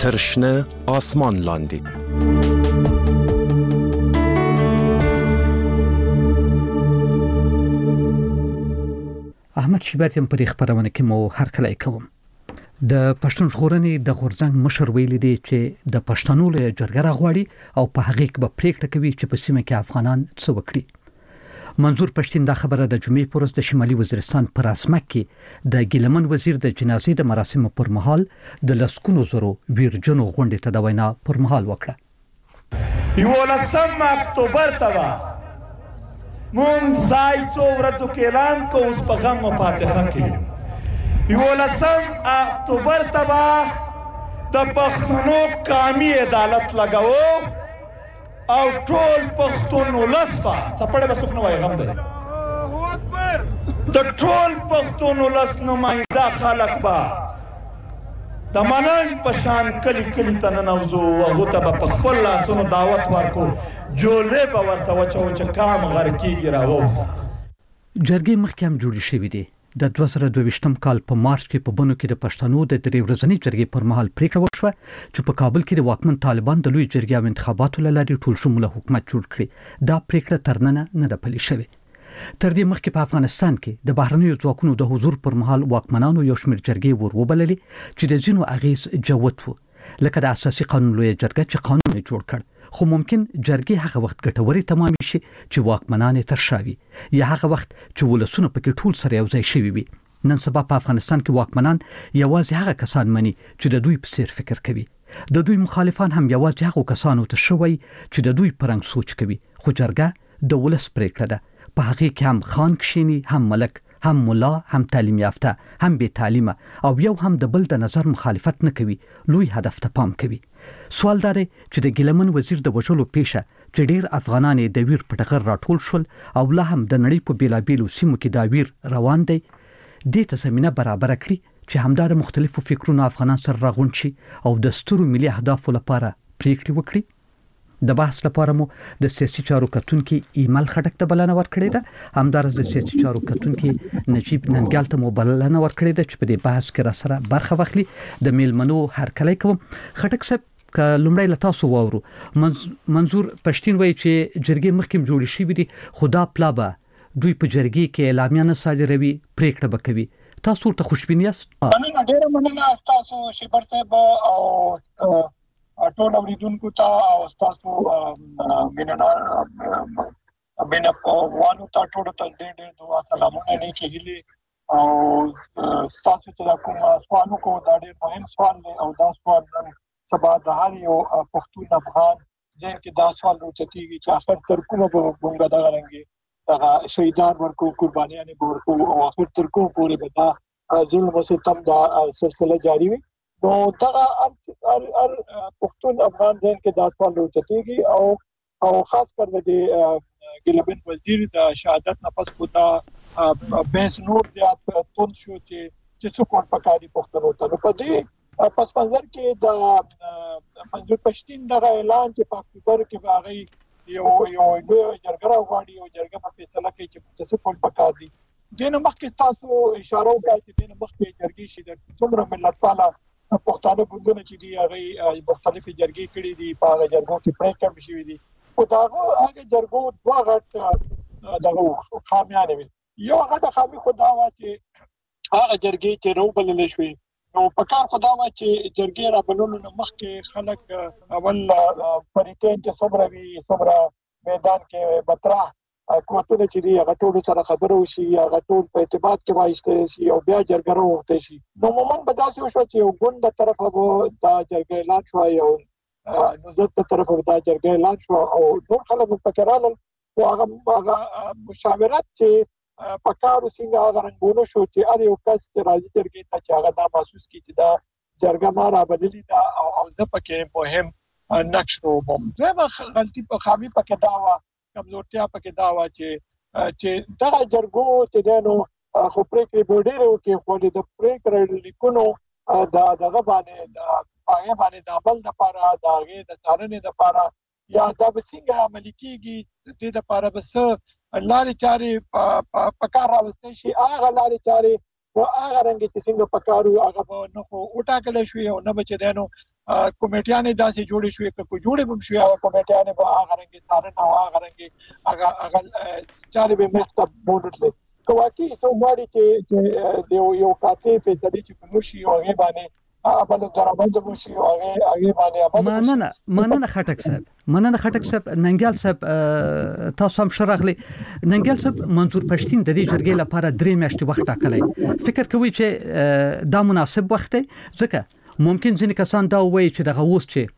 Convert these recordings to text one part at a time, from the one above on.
تر شنه آسمان لاندې. احمد شیبرتیم پر خبرونه کې مو هر کله کوم. د پښتون ژغورنې د غورځنګ مشر ویل دي چې د پښتنو له جرګه راغواړي او په هغه کې به پریکړه کوي چې په سیمه کې افغانان څه وکړي. منظور پښتین دا خبره د جمعې پر ورځ د شمالي وزیرستان پر اسمک کې د ګیلمن وزیر د جنازې د مراسمو پر مهال د لسکونو زرو ویرجنو غونډې ته د وینا پر مهال وکړه. 11 اکتوبر ته مونږ ځای څو ورځو کې اعلان کوو اوس په غم فاتحه کې 11 اکتوبر ته د پښتنو قومي عدالت لګاو او ټول پښتون ولس څپړې به څوک نه وایي غم دی الله اکبر د ټول پښتون ولس نماینده خلک به د مننګ په شان کلی ته ننوځو هغه ته په خپل لاسونو دعوت ورکو جوړې به ورته وچو کام غر کېږي راووځه. جرګې مخکې هم جوړې شوې دي. د 2022م کال په مارچ کې په بنو کې د پښتنو د درې ورځنۍ جرګې پر مهال پریکړه وشوه چې په کابل کې د واکمن طالبان د لوی جرګې او انتخاباتو لارې ټول شموله حکومت جوړ کړي. دا پریکړه ترننه نه ده پلي شوې. تر دې مخکې په افغانستان کې د بهرنیو ځواکونو د حضور پر مهال واکمنانو یو شمېر جرګې وروبللې چې د ځینو اغیز جوت وو، لکه د اساسي قانون لوی جرګه چې قانون جوړ کړ. خو ممکن جرګې هغه وخت ګټوري تمام شي چې واکمنان تر شاوي یا هغه وخت چې ولسونه پکې ټول سره یو ځای شوي وي. نن سبا په افغانستان کې واکمنان یوازې هغه کسان مني چې د دوی په څیر فکر کوي. د دوی مخالفان هم یوازې هغه کسانو ته شوي چې د دوی پرنګ سوچ کوي. خو جرګه د ولس پریکړه ده. په هغه کې هم خان کشینی، هم ملک، هم مولا، هم تعلیم یافته، هم بے تعلیمه او یو هم د بل د نظر مخالفت نه کوي، لوی هدف ته پام کوي. سوال دا دی چې د ګیلمن وزیر د وژلو پیښه چې ډیر افغانان د ویر په ټغر راټول شول او لا هم د نړۍ په بیلابیلو سیمو کې دا ویر روان دی، دې ته زمينه برابر کړي چې همدا د مختلفو فکرونو افغانان سره راغونډ شي او د سترو ملي اهدافو لپاره پریکړې وکړي. د بحث لپاره مو د سیاسي چارو کتونکي ایمل خټک ته بلنه ورکړې ده. همدارس د سیاسي چارو کتونکي نجیب ننګال ته مو بلنه ورکړې ده چې په دې بحث کې را سره برخه واخلي. د میلمنو هرکلی کوم. خټک صاحب که لومړی له تاسو واورو، منظور پښتین وایي چې جرګې مخکې جوړې شوې دي، خو دا پلا به دوی په جرګې کې اعلامیه نه صادروي، پریکړه به کوي. تاسو ورته خوشبین یاست؟ ډېره مننه تاسو شیبر صاحب او ټول اوریدونکو ته او تاسو مینه وانه ټول ته ډېر دعا سلامونه نه کېږي او تاسو ته کوم سوالو کو دا ډېر مهم سوال دی او دا سوال سبا د هر یو پښتون افغان ځکه چې دا سوال وروچتيږي چې اخر تر کومه بونګه دا غرنګي دا شهیدان ورکو قربانيان ورکو او اخر تر کومه پورې به دا ظلم او ستم دا سلسله جاری وي. نو دا هر پښتون افغان ځین کې دا سوال وروچتيږي او خاص کر د ګیلمن وزیر د شهادت نه پس کو دا بحث نور زیات تون شو چې څه کول پکاري پښتنو ته. نو په دې پس منظر کې دا منظور پښتین دا اعلان چې په اکتوبر کې باغی یو جرګه راغواړي او جرګه په فیصله کوي چې څه کول پکاري. دنه مخکې تاسو اشاره وکړه چې دنه مخکې جرګې شي د څومره ملت پاله پښتانه ګوندونه چې دی هغه مختلفې جرګې کړې دي، په هغه جرګو کې پریکړې شوې دي او دا هغه جرګو دوه غټ دغه خامیان وي. یو غټه خامي خدا وا چې هغه جرګې چې روبلل شوې نو په کار خدا وا چې جرګې را بلولو نه مخکې خلک اول پریتین چې صبره میدان کې بترا کوته چې دی هغه ټول سره خبرو شي، هغه ټول په ارتباط کې وایسته شي او بیا جرګه وروته شي. نو مومن بداسي وشو چې یو ګوند د طرفه دا جرګه اعلان شو او نو زه په طرفه دا جرګه اعلان شو او ټول خلک په کړهل او هغه مشاورت چې پکارو څنګه هغه رنګونه شو چې ار یو کس چې راځي جرګې ته چې هغه دا محسوس کی چې دا جرګه ما را بدلی دا او د پکې مهم نقش وبم. دا غلطي په خامي پکې دا وا کمزورتیا پکې دا وا چې دا جرګو چې دنو خو پریکړې بورډر کې خو د پریکړې لیکونو دا دغه باندې د عمل لپاره دا غي د څارنې لپاره یا دا بسنګ عملي کیږي د دې لپاره بس لارې چارې پکار راوستي شي. هغه لارې چارې او هغه رنګ چې څنګه پکارو هغه نو وټاکل شوی او نه بچ دینو کمیټیانې داسې جوړې شوې چې جوړې هم شوې او کمیټیانې به هغه رنګي څارنه او هغه رنګي هغه چارې به مخته بولل کوي چې واړي چې یو کاته په دې چې کوشي او هغه باندې بل درابند وشي او هغه باندې مننه خټک صاحب ننګیال صاحب تاسو هم شرغلي ننګیال صاحب منظور پښتين د دې جرګې لپاره 3 میاشتې وخت ټاکلی فکر کوي چې دا مناسب وخت دی ځکه ممکن ځینې کسان دا وایي چې دغه اوس چې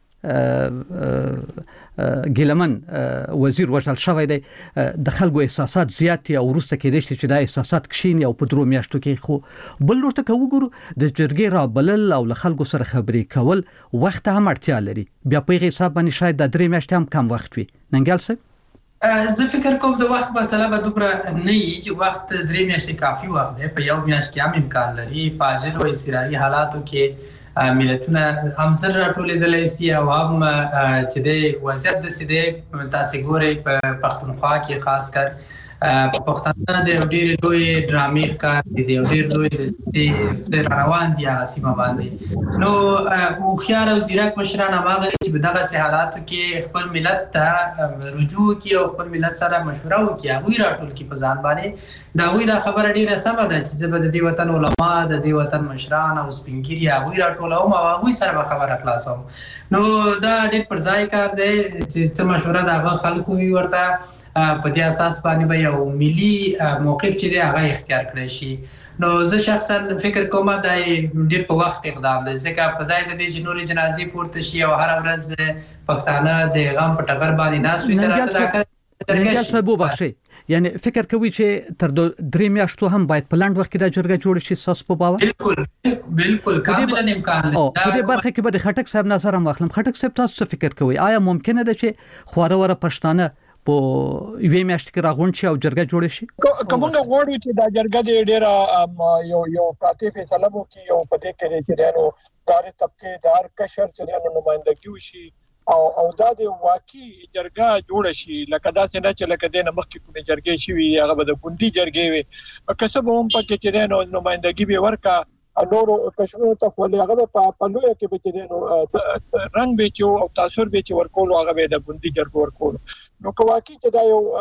ګیلمن وزیر وژل شوی دی د خلکو احساسات زیات او ورسته کېدې چې دا احساسات کښینی او په 2 میاشتو کې خو بل ورته وګورو د جرګې را بلل او له خلکو سره خبرې کول وخت هم اړتیا لري بیا په حساب باندې شاید د 3 میاشتې هم کم وخت وي ننګیال صاحب زه فکر کوم د وخت مسله به دومره نه وي چې وخت 3 میاشتې کافي وخت دی په یو میاشت کې هم امکان لري په عاجل او اضطراري حالاتو کې ملتونه هم سره راټولېدلی سي او هم چې د وضعیت د سیده تاسو ګورئ په پښتونخوا کې خاص کر په پښتانه د ډېرې لوی ډرامې ښکار دي د ډېر لوی د روان دي هغه سیمه باندې نو هوښیار او ځیرک مشران هغه چې په دغه حالاتو کې خپل ملت ته رجوع کوي او خپل ملت سره مشوره وکړي هغوی راټول کړي په ځان باندې د هغوی دا خبره ډېره سمه ده چې زه به د دې وطن علما د دې وطن مشران او سپین ږیري هغوی راټولوم او هغوی سره به خبره خلاصوم نو دا ډېر پر ځای کار دی چې څه مشوره د هغه خلکو وي ورته په دې اساس باندې به یو ملي موقف چې دی هغه اختیار کړی شي نو زه شخصا فکر کوم دا ډېر په وخت اقدام دی ځکه په ځای د دې چې نورې جنازې پورته شي او هر ورځ پښتانه د غم په ټغر باندې ناست وي ننګیال صاحب وبخښئ یعنی فکر کوي چې تر 3 میاشتو هم باید په لاند وخت کې د جرګه جوړ شي ساس په باور بالکل کاملا امکان دی په دې برخه کې به د خټک صاحب نظر هم واخلم خټک صاحب تاسو څه فکر کوي آیا ممکنه ده چې خواره پښتانه په یوې میاشتې کې راغونډ شي او جرګه جوړ شي کومه غوړو چې دا جرګه ډېره یو کاته فیصله وکړي او په دې کې چې دانو کار طبقه دار کشر چې دانو نمائندګي وشي او دا د واقعي جرګه جوړ شي لکه دا څنګه چې لکه د نمخ کې کومه جرګه شي هغه به د ګوندي جرګه وي کسب هم پکې چې دانو نمائندګي به ورکا نورو کشمیر ته ولې هغه په لوی کې به چې رنگ به چې او تاثیر به چې ورکول هغه به د ګوندي جرګه ورکول نو کوي چې دا یو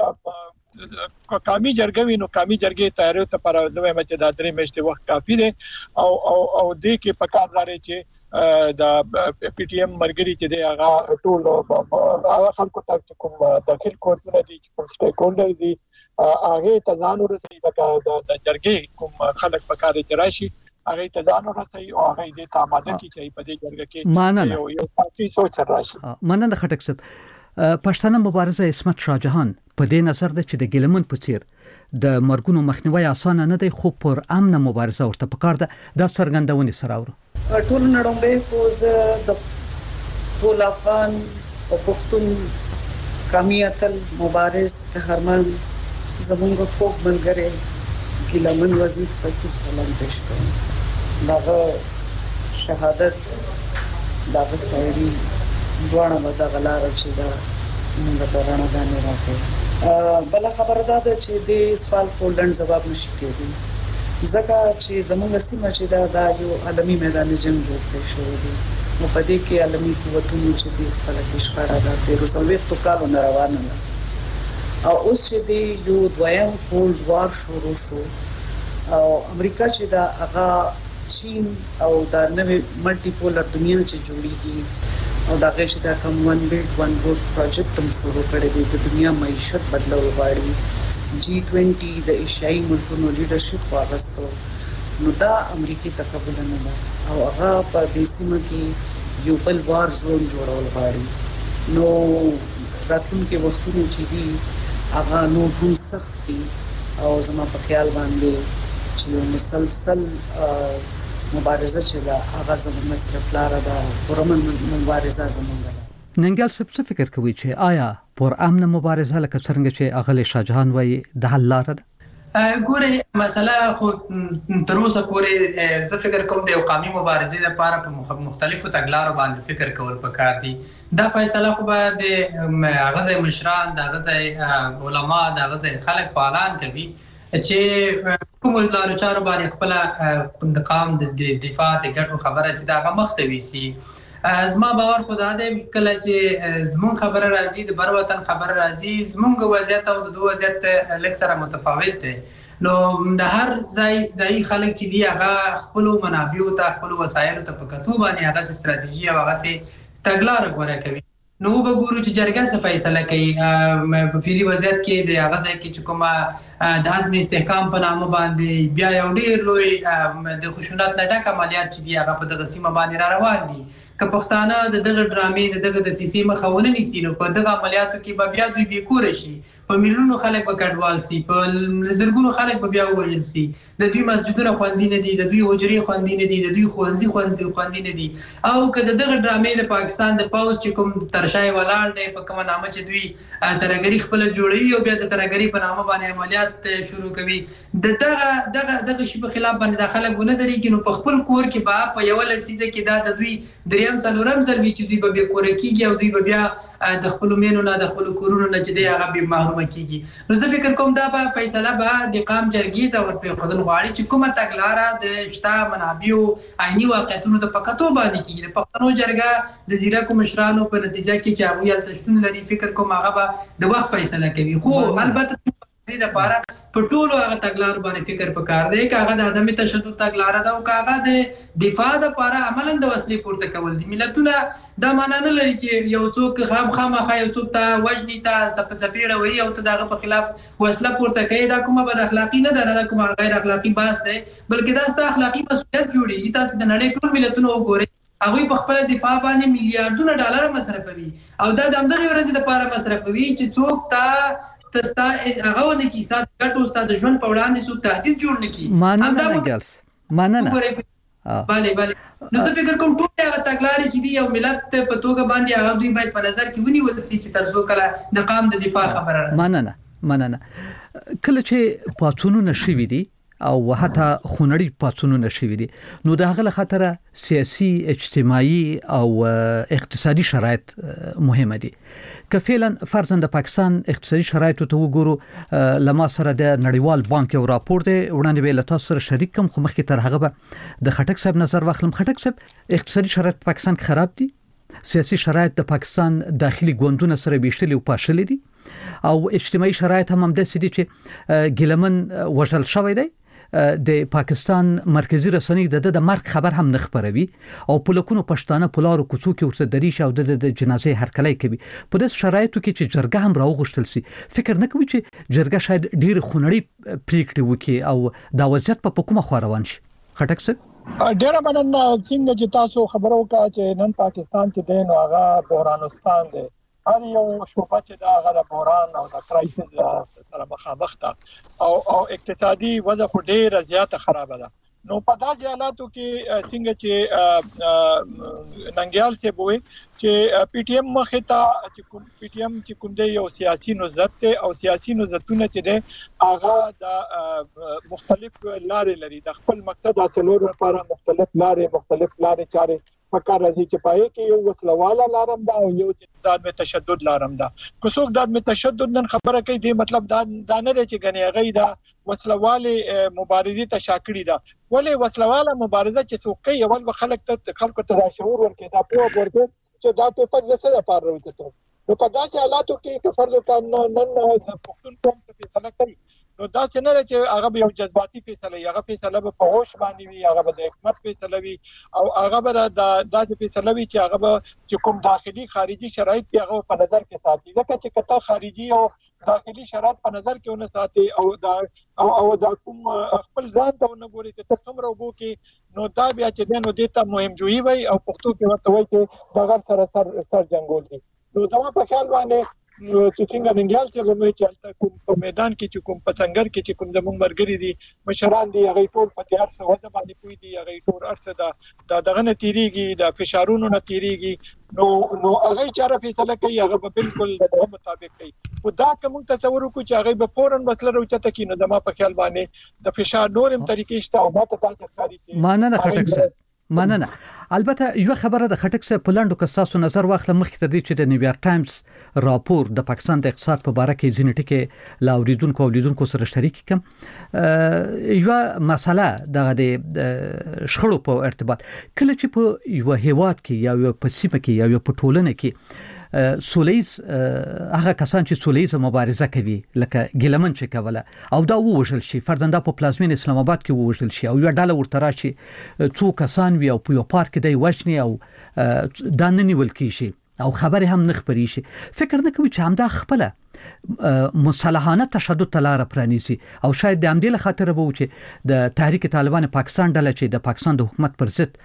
قومي جرګه وي نو قومي جرګې تیارو ته پر دوی مچ د 3 میاشتې وخت کافي دی او دې کې پکار لري چې دا پی ټی ایم مرګري چې دی هغه ټول هغه خلکو ته کوم داخل کوډونه دي چې کوم سټیک هولډر دي هغه ته ځان ورسي لکه د جرګې کوم خلک پکار راشي هغه ته ځان ورسي او هغه دې ته آماده کی چې په دې جرګه کې یو پارټي سوچ راشي مننه خټک صاحب پښتانه مبارزه عصمت شاه جهان په دې نظر ده چې د ګیلمن په څیر د مرګونو مخنیوي اسانه نه دی خو پر امن مبارزه ورته پکار ده د څرګندونې سره ورو ټول نړومبه فوز د ټول افغان او پښتون قومیت مبارز قهرمان زمونږ فوق ملګری ګیلمن وزیر ته سلام پېښ کوم دغه شهادت دغه خیری دوانه ودا غلار چې دا موږ ته رانه راکې بل خبره ده چې د سوال کولند جواب نشي کېږي ځکه چې زموږ سیمه چې دا یو عالمي میدان جنگ جوړ کړی شوی دی نو په دې کې عالمي قوتونو چې د خپل ښکارا ده د روسویت کالو نه روانه ده او اوس چې دی یو دویم کولډ وار شروع شو او امریکا چې دا هغه چین او دا نوې ملټي پولر دنیا چې جوړیږي او دا چې دا کوم ون بیلډ ون روډ پروجیکټ هم شروع کړی دی د دنیا معیشت بدلول غواړي G20 د ایشیايي ملکونو لیډرشپ واغستو نو دا امریکای تقبل نه ده او هغه په دې سیمه کې یو بل وار زون جوړول غواړي نو راتلونکي وختونو چې دي هغه نو هم سخت دي او زما په خیال باندې چې مسلسل مبارزه چې دا هغه زموږ صرف لار ده پرمن مبارزه زموږ ده ننګیال صاحب څه فکر کوي چې آیا پر امن مبارزه لکه څنګه چې اغلی شاهجهان وایي د حل لار ده ګوره مسله خو تر اوسه پورې زه فکر کوم د قومي مبارزې لپاره په مختلفو تګلارو باندې فکر کول پکار دي دا فیصله خو به د غزه مشران د غزه علما د غزه خلک فعالان کوي چې کوم لارو چارو باندې خپل د قام د دفاع د ګټو خبره چې دا مختوي سي زما باور خدا دې کله چې زمون خبره راځي د بر وطن خبره راځي زمونږ وضعیت او د دوه وضعیت لږ سره متفاوت دی نو د هر ځای خلک چې دی هغه خپل منابع ته خپل وسایل ته په کتو باندې هغه استراتیژي او هغه تګلارې غوړه کوي نو وګورو چې جرګه څه فیصله کوي په فعلی وضعیت کې د هغه ځای کې چې کومه د عزم استحکام په نامه باندې بیا یو ډیر لوی د خشونت نه ډک عملیات چې دی هغه په دغه سیمه باندې را روان دي که پښتانه د دغه ډرامې دغه د سیسي مخاونه نیسي نو په دغه عملیاتو کې به بیا دوی بیکور شي په میلیونو خلک به کډوال سي په زرګونو خلک به بیا ووژل سي د دوی مسجدونه خوندي نه دي د دوی حجرې خوندي نه دي د دوی ښوونځي خوندي نه دي او که د دغه ډرامې د پاکستان د پوځ چې کوم ترشای ولاړ دی په کومه نامه چې دوی ترهګري خپله جوړوي او بیا د ترهګري په نامه باندې عملیات شروع کوي د دغه شي په خلاف باندې د خلک ونه درېږي نو په خپل کور کې به په یوه لسیزه کې دا د دوی دریم څلورم ځل وي چې دوی به بېکوره کېږي او دوی به بیا د خپلو مینو نه د خپلو کورونو نه چې دی هغه بې محرومه کېږي نو زه فکر کوم دا به فیصله به د قام جرګې ته ورپرېښودل غواړي چې کومه تګلاره د شته منابعو عیني واقعیتونو ته په کتو باندې کېږي د پښتنو جرګه د ځیرکو مشرانو په نتیجه کې چې هغوی هلته شتون لري فکر کوم هغه به د وخت فیصله کوي خو البته د لپاره په ټولو هغه تګلارو باندې فکر پکار دی که هغه د عدم تشدد تګلاره ده او که هغه د دفاع دپاره عملا د وسلې پورته کول دي ملتونه دا معنا نه لري چې یو څوک خامخا یو څوک ته وژني ته څپېړه وهي او ته د هغه په خلاف وسله پورته کوي دا کومه بد اخلاقي نه ده دا کومه غیر اخلاقي بحث دی بلکې دا ستا اخلاقي مسؤلیت جوړېږي تاسې د نړۍ ټول ملتونه وګورئ هغوی په خپله دفاع باندې میلیاردونه ډالر مصرفوي او دا د همدغې ورځې دپاره مصرفوي چې څوک ته تستا هغه ونه کی سات ګټو استاد ژوند په وړاندې څوک تهدید جوړ نه کی مننه ګلس مننه bale نو زه فکر کوم ټول هغه تګلارې چې دی یو ملت په توګه باندې هغه دوی باید په نظر کې ونیول شي چې تر څو کله د قام د دفاع خبره راځي مننه کله چې پاتونونه شوي دي او حتی خونړی پاتونونه شوي دي نو د هغه خطر سیاسي اجتماعي او اقتصادي شرایط مهمه دي که فعلا فرضاً د پاکستان اقتصادي شرایطو ته وګورو لما سره د نړیوال بانک یو راپور دی وړاندې به له تاسو سره شریک کوم خو مخکې تر هغه به د خټک صاحب نظر واخلم خټک صاحب اقتصادي شرایط په پاکستان کې خراب دي سیاسي شرایط د پاکستان داخلي ګوندونه سره بیشتلي او پاشلي دي او اجتماعي شرایط هم همداسې دي چې ګیلمن وژل شوی دی د پاکستان مرکزی رسنۍ د مرګ خبر هم نه خبروي او په لکونو پښتانه په لارو کوڅو کې ورته دریش او د جنازې هرکلی کوي په داس شرایطو کې چې جرګه هم راوغښتل سي فکر نه کوي چې جرګه شاید ډیر خونړی پریکړې وکړي او دا وضعیت په کومه خوا روان شي خټک صاحب ډیر مننه څنګه چې تاسو خبرو کا چې نن پاکستان کې د نو هغه بحرانستان دی هر یو شوبه چې دا هغه بحران او د کرایسس سره مخامخ ده او اقتصادي وضع خو ډیره زیاته خراب ده نو په داسې حالاتو کې څنګه چې ننګیال څه بوي چې پی ټی ایم مخه ته چې پی ټی ایم چې کوم دی یو سیاسي نوزت او سیاسي نوزتونه چې دی هغه د مختلف لارې لري د خپل مقصد حاصلولو لپاره مختلف لارې چارې پکار راځي چې پای کې یو وسلواله لارم دا او یو د تشدد لارم دا کو څوک د تشدد نن خبره کوي دی مطلب دا نه دی چې غنی غي دا وسلواله مبارزه تشاکړی دا ولې وسلواله مبارزه چې څوک کوي اول خلکو ته شعور ورکړي دا په ورته چې دا په څه لپاره راوځي نو په داسې حالاتو کې کفر کان نن پښتون قوم ته فیصله کوي نو دا څنګه چې هغه یو جذباتي فیصله هغه فیصله په هوش باندې وي هغه د حکمت فیصله وي او هغه به د فیصله وي چې هغه چې کوم داخلي خارجي شرایط کې هغه په نظر کې ساتي ځکه چې کته خارجي او داخلي شرایط په نظر کې ونه ساتي او دا کوم خپل ځان ته نه ګوري چې څومره وبو کې نو دا بیا چې نو دته مهمجويي وي او پښتو کې ورته وایي چې دغه سره جنگول دي نو دا په خیال باندې چې څنګه ننګیال څنګه مې چې کوم په میدان کې چې کوم پڅنګر کې چې کوم زموږ مرګري دي مشران دي هغه ټول په تیار څه وځه باندې کوي دي هغه ټول ارڅه دا دغه نتیریږي د فشارونو نتیریږي نو هغه چاره فیصله کوي هغه په بالکل د مطابق کوي او دا کوم تصور کو چې هغه به فورن مسله راوچته کینو د ما په خیال باندې د فشار نورم طریقې شته او ما ته تاسو ښکاري چې مانه خټک مننه. البته یو خبره د خټک صاحب په لاندو کې تاسو نظر واخله مخکې تر دې چې د نیویارک ټایمز راپور د پاکستان د اقتصاد په اړه کې ځینې ټکي لا اوریدونکو سره شریک کم. یو مسله د شخړو په ارتباط کله چې په یو هیواد کې یا په سیمه کې یا په ټولنه کې سولیز هغه کسان چې سولیز مبارزه کوي لکه ګیلمن چې کوله او دا ووژل شي فرزنده په پلازمین اسلام آباد کې ووژل شي او یو ډله ورته راشي څو کسان وي او په یو پارک کې دی وښني او دا نه نیول کیږي او خبره هم نه خبري شي فکر نه کوي چې همدا خپله مصالحانه تشدد تلاره پرانیزي او شاید د همدې خاطر به و چې د تحریک طالبان پاکستان ډله چې د پاکستان د حکومت پر ضد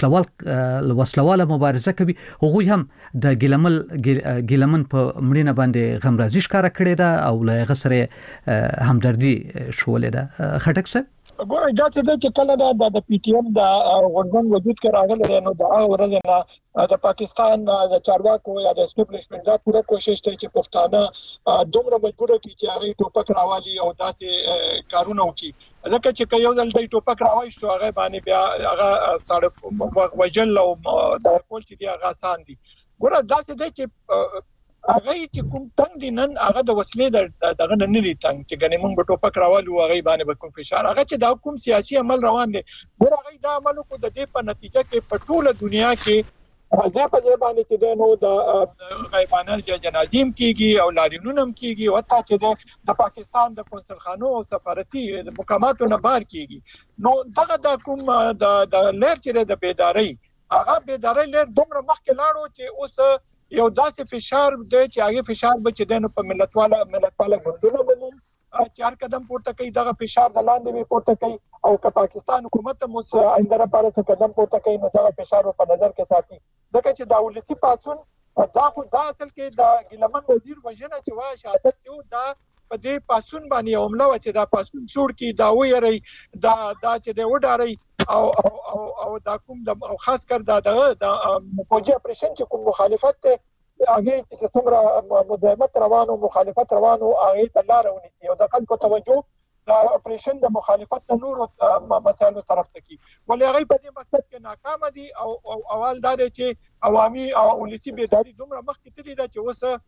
وسلواله مبارزه کوي هغه هم د ګیلمن په مړینه باندې غمرازي ښکارا کړې ده او له هغه سره همدردي شولې ده. خټک صاحب ګوره دا چې کله د پی ټی ایم د غونډن وجود کې راغلی نو دا ورځ د پاکستان د چارواکو یا د اسټابلیشمنت دا پوره کوشش کوي چې پښتانه دومره مجبور کړي چې هغه ټوپک راوالي او داسې کارونه وکړي لکه چې یو ځل د ټوپک راوښتو هغه باندې بیا هغه ساړه وجل او د کول چې دی هغه آسان دي. ګوره دا چې هغه چې کوم تنگ دي نن هغه د وسلې دغه نه لري تنگ چې غني موږ په ټوپک راوالو هغه باندې به کوم فشار هغه چې دا کوم سیاسي عمل روان دي ګور هغه دا عمل کو د دې په نتیجه کې په ټوله دنیا کې ځکه په دې باندې چې نو د غیبانه جنازیم کیږي او لارینونم کیږي او حتی چې د پاکستان د کنسولخانو او سفارتي مقاماتو نه بار کیږي نو دغه د کوم د لیر چې د بیداری هغه بیداری لیر دومره مخکې لاړو چې اوس یو داسې فشار دی چې هغه فشار به چې دنه په ملتواله غوندونه باندې 4 قدم پورته کوي دغه فشار د لاندې به پورته کوي او که پاکستان حکومت مو آینده لپاره څه قدم پورته کوي نو دغه فشار په نظر کې ساتي ځکه چې د ولسی پاتون دا خو دا اصل کې د ګیلمن وزیر وژنه چې وا شهادت یو دا په دې پاسون باندې عمله و چې دا پاسون سور کی دا ویری دا چې د وډاري او دا کوم د خاص کر دا د فوجي اپریشن چې کوم مخالفت هغه چې څومره مداهمت روانو مخالفت روانو هغه تلارونی او د خلکو توجه دا اپریشن د مخالفت نور مسایلو طرف ته کی ولې هغه په دې مقصد کې ناکام دي او اول دا چې عوامي او ولسی بیداری دومره مخکې تللی دا چې اوس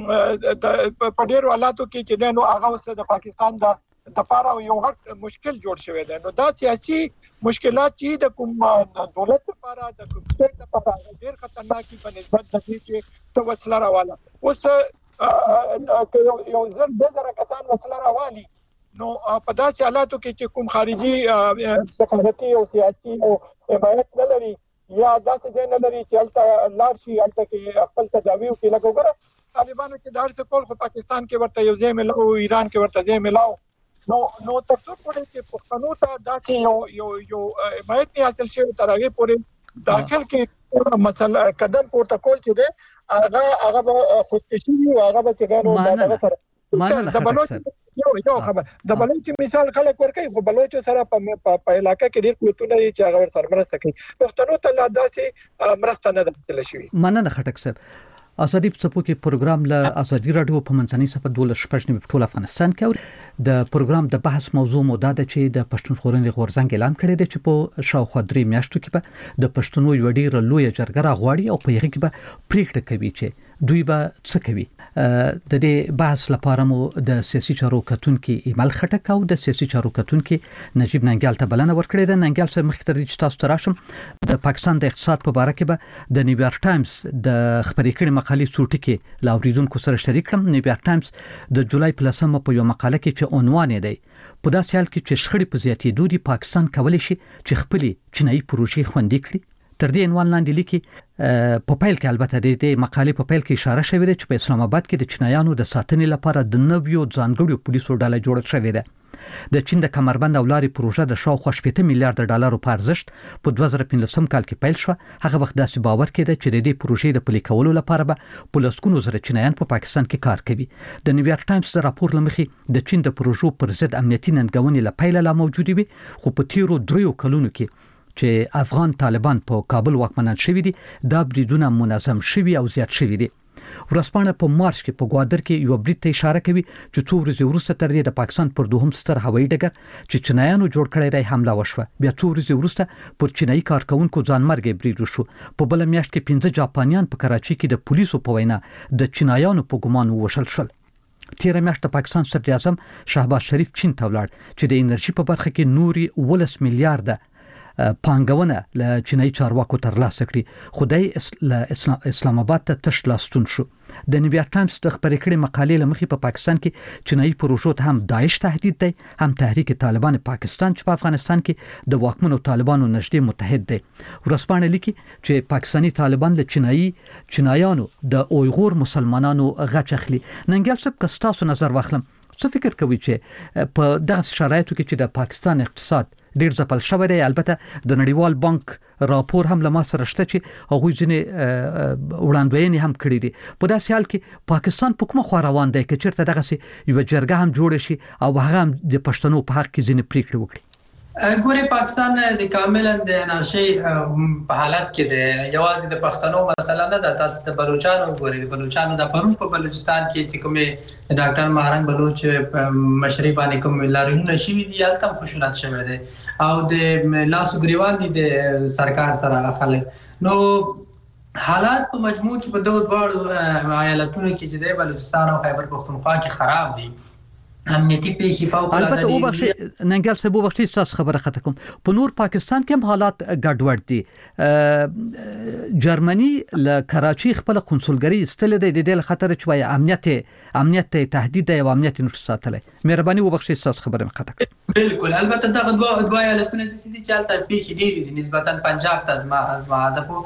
په ډیرو حالاتو کې چې نو هغه اوس د پاکستان د لپاره یو غټ مشکل جوړ شوی دی نو دا سیاسي مشکلات چې د کوم دولت لپاره د کوم سټیټ لپاره ډیر خطرناکي په نسبت د دې چې توسل راواله اوس یو ځل د کسان وسل راوالي نو په داسې حالاتو کې چې کوم خارجي سفارتي او سیاسي او حمایت نه لري یا داسې ځای نه لري چې الته لار شي الته کې خپل تداوی کوي لکه وګوره طالبانو کې دار څه کول خو پاکستان کې ورته یو ځای ملاو ایران کې ورته ځای ملاو نو تاسو پورې چې پښتنو ته داسې یو حمایت نه حاصل شي تر هغه پورې داخل کې مسله قدم پورته کول چې ده هغه خودکشي او هغه به څنګه نو د بلوچ یو خبر د بلوچ مثال خلک ورکوي خو بلوچ سره په علاقې کې ډیر قوتونه دي چې هغه سره مرسته کوي پښتنو ته لا داسې مرسته نه ده شوی. مننه خټک صاحب. ازادي په کې پروګرام له ازادي رادیو په منځنۍ صفه 12 په ټول افغانستان کې د پروګرام د بحث موضوع مو دا ده چې د پښتونخوا غورځنګ اعلان کړی دی چې په شاوخوا 3 میاشتو کې به د پښتنو یو ډیر لوی جرګه راغواړي او په هغه کې به پریکړه کوي چې دوی به څه کوي. د دې بحث لپاره مو د سیاسي چارو کتونکو ایمل خټک او د سیاسي چارو کتونکو نجیب ننګیال ته بلنه ورکړې ده. ننګیال سره مخکې تر دې چې تاسو تراشم د پاکستان د اقتصاد په اړه کې به د نیویارک ټایمز د خبرې کړي مقالې څوټي کې لاوریدونکو سره شریک کړم. نیویارک ټایمز د جولای په 10 په یو مقاله کې چې عنوان یې دی په داسې حال کې چې شخړې په زیاتېدو دي پاکستان کولی شي چې خپل چینایي پروژې خوندي کړي. تر دې عنوان لاندې لیکي په پیل کې البته د دې مقالې په پیل کې اشاره شوې ده چې په اسلام آباد کې د چینایانو د ساتنې لپاره د نویو ځانګړو پولیسو ډله جوړه شوې ده. د چین د کمربند او لارې پروژه د شاوخوا 80 میلیارډ ډالرو په ارزښت په 2015 کال کې پیل شو. هغه وخت داسې باور کېده چې د دې پروژې د پلي کولو لپاره به په لسګونو زره چینایان په پاکستان کې کار کوي. د نیویارک ټایمز د راپور لمخې د چین د پروژو پر ضد امنیتي ننګونې لپاره لا موجود وي خو په تیرو 3 کلونو کې چې افغان طالبان په کابل واکمنان شوي دي دا بریدونه منظم شوي او زیات شوي دي. ورسپانه په مارچ کې په ګوادر کې یو برید ته اشاره کوي چې څو ورځې وروسته تر دې د پاکستان پر دوهم ستر هوایي ډګر چې چینایانو جوړ کړی دی حمله وشوه. بیا څو ورځې وروسته پر چینایي کارکونکو ځانمرګي برید وشو. په بل میاشت کې 15 جاپانیان په کراچي کې د پولیسو په وینا د چینایانو په ګمان وشل شول. تیر میاشت د پاکستان صدر اعظم شهباز شریف چین ته ولاړ چې د انرژي په برخه کې نوري 10 میلیارډ پانګونه له چینایي چارواکو ترلاسه کړي. خدای اسلام آباد ته تش لاستون شو. د نیویارک ټایمز د خبرې کړې مقالې لمخې په پاکستان کې چینایي پروژو ته هم داعش تهدید دی، هم تحریک طالبان پاکستان چې په افغانستان کې د واکمنو طالبانو نږدې متحد دی. ورسپانه لیکي چې پاکستانی طالبان له چینایانو د اویغور مسلمانانو غچ اخلي. ننګل صاحب که تاسو نظر واخلم څه فکر کوي چې په دغه شرایطو کې چې د پاکستان اقتصاد ډیر ځپل شوی دی، البته د نړیوال بانک راپور هم له ما سره شته چې هغوی ځینې وړاندوینې هم کړې دي، په داسې حال کې پاکستان په کومه خوا روان دی که چېرته دغسې یوه جرګه هم جوړه شي او هغه هم د پښتنو په حق کې ځینې پریکړې وکړي؟ ګوري پاکستان د کاملا د انارشي په حالت کې دی. یوازې د پښتنو مسله نه ده، تاسو د بلوچستان ګوري، د بلوچستان د پرون په بلوچستان کې چې کومه ډاکټر مهرنګ بلوچ مشري باندې کوم لارښوونه شوي دي هلته خشونت شوی دی او د لاسو ګریوان دي د سرکار سره خلک. نو حالات په مجموع کې په دوه دواړو ایالتونو کې چې د بلوچستان او خیبر پختونخوا کې خراب دي. امنیتي پیښې فوق العاده البته او بخشي ننګل صاحب بخشي تاسو خبره خطا کوم په نور پاکستان کې هم حالات ګډوډ دي. جرمني له کراچي خپل قونسلګري استل دی د دې خطر چې وای امنیت تهدید دی او امنیت نشو ساتلی. مهرباني وبخشي تاسو خبره خطا کوم. بالکل البته دغه دوه ایالتونه د سيدي چالت پیښې ډېرې دي نسبتا پنجاب ته ازما ده.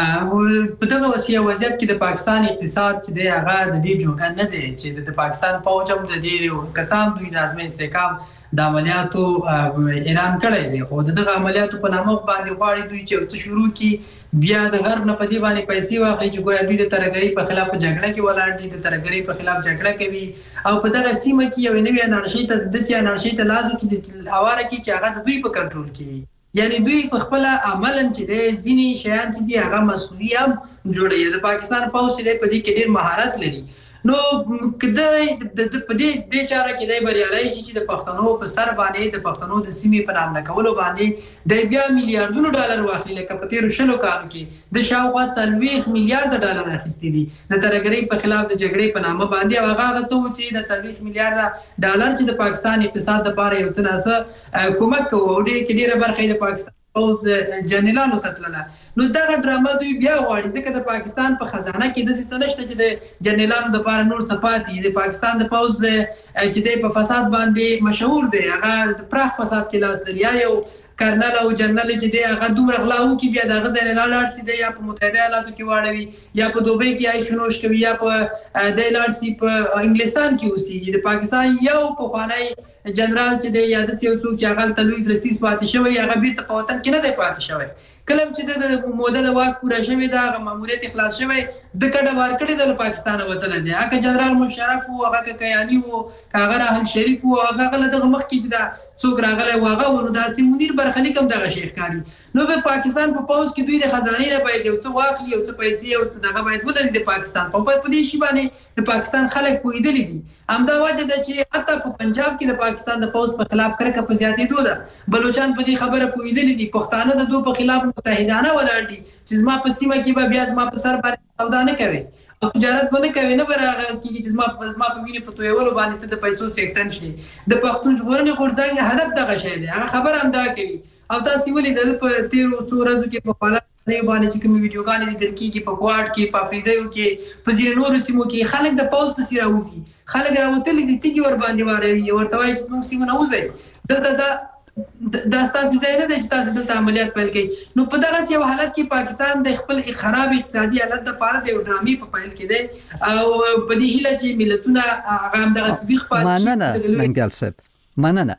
په دغه وضعیت کې د پاکستان اقتصاد چې دی هغه د دې جوګه نه دی چې د پاکستان فوج هم د دې کڅام دوی د ازمې استحکام د عملیاتو اعلان کړی دی، خو دغه عملیاتو په نامه باندې غواړي دوی چې څه شروع کی بیا د غرب نه په دې باندې پیسې واخلي چې ګویا دوی د ترهګرۍ په خلاف جګړه کې ولاړ دي، د ترهګرۍ په خلاف جګړه کوي او په دغه سیمه کې یو نوې انارشي ته د سیاسي انارشي ته لازم چې اواره کې چې هغه د دوی په کنټرول کې وي. یعنی دوی په خپل عملاً چې د ځینی شیان چې دی هغه مسؤلیت هم جوړي. د پاکستان پوځ چې په دې کې ډېر مهارت لري. نو کله په دې چاره کې د بریالي شي چې د پښتنو په سر باندې د پښتنو د سیمې په نام نکولو باندې د بیا میلیارډونو ډالر واخلي، لکه په تیر شلو کالو کې د شاوخوا 40 میلیارډ ډالر اخیستي دي د ترهګرۍ په خلاف د جګړې په نامه باندې. او هغه څه چې د 40 میلیارډ ډالر چې د پاکستان اقتصاد لپاره یو څه نه کومک کوي کې ډیره برخه د پاکستان اوس جنرالانو ته تلله. نو دغه ډرامه دوی بیا غواړي ځکه د پاکستان په خزانه کې د څه نشته چې د جنرالانو د لپاره نور څه پاتې. د پاکستان د پوز چې د په فساد باندې مشهور دی، هغه د پراخ فساد کې لاس لري. یو کرنل او جنرال چې دی هغه دومره غلاو کې بیا دغه جنرال ارسي دی یا په متحده ایالاتو کې واړوي یا په دوبۍ کې آی شنوش کوي یا په د لارسي په انګلستان کې اوسېږي. د پاکستان یو پخوانی جنرال چې دی یا د یو څوک چې هغه تلوي درستیس پاتې شوی هغه بیرته په وطن کې نه دی پاتې شوی. کله چې د موده د واک پوره شوی دا ماموریت اخلاص شوی د کډه وار کړی د پاکستان وطن دی. هغه جنرال مشرف او هغه کیانی او هغه راحل شریف او هغه له مخ کې چې دا څوک راغلی واغه ونو داسې منیر برخلیک هم دغه شیخ کاری. نو په پاکستان په پوز کې دوی د خزانه نه باید یو څه واخلي، یو څه پیسې او څه دغه باید ولري. د پاکستان په دې شی باندې د پاکستان خلک پوهیدلي دي. همدا وجه ده چې حتی په پنجاب کې د پاکستان د پوز په خلاف کرکه په زیاتېدو ده. بلوچستان په دې خبره پوهیدلي دي، پښتانه د دوی په خلاف متحدانه ولاړ دي چې زما په سیمه کې به بیا زما په سر باندې سودا نه کوي او تجارت باندې کوي نه برغه کیږي چې زما په وینې په تویولو باندې ته د پیسو څښتن شي. د پښتون ژغورنې غورځنګ هدف دغه شی دی، هغه خبر هم دا کوي. او تاسو ولیدل په تیرو څو ورځو کې په حالت باندې چې کوم ویډیوګانې لیدل کیږي په کوارټ کې په افریدایو کې په ځینو نورو سیمو کې خلک د پاوز په سیره وځي، خلک راوتلي دي تیږي ور باندې واره ورته وایي چې موږ سیمه نه وځي. دلته دا ستاسو ځای نه دی چې تاسو دلته عملیات پیل کړئ. نو په دغه یو حالت کې پاکستان د خپل خراب اقتصادي حالت لپاره د ډرامې په پیل کې دی او په دې هیله چې ملتونه هغه هم دغه سبیخ پاتې شي. مننه ننګل صاحب، مننه.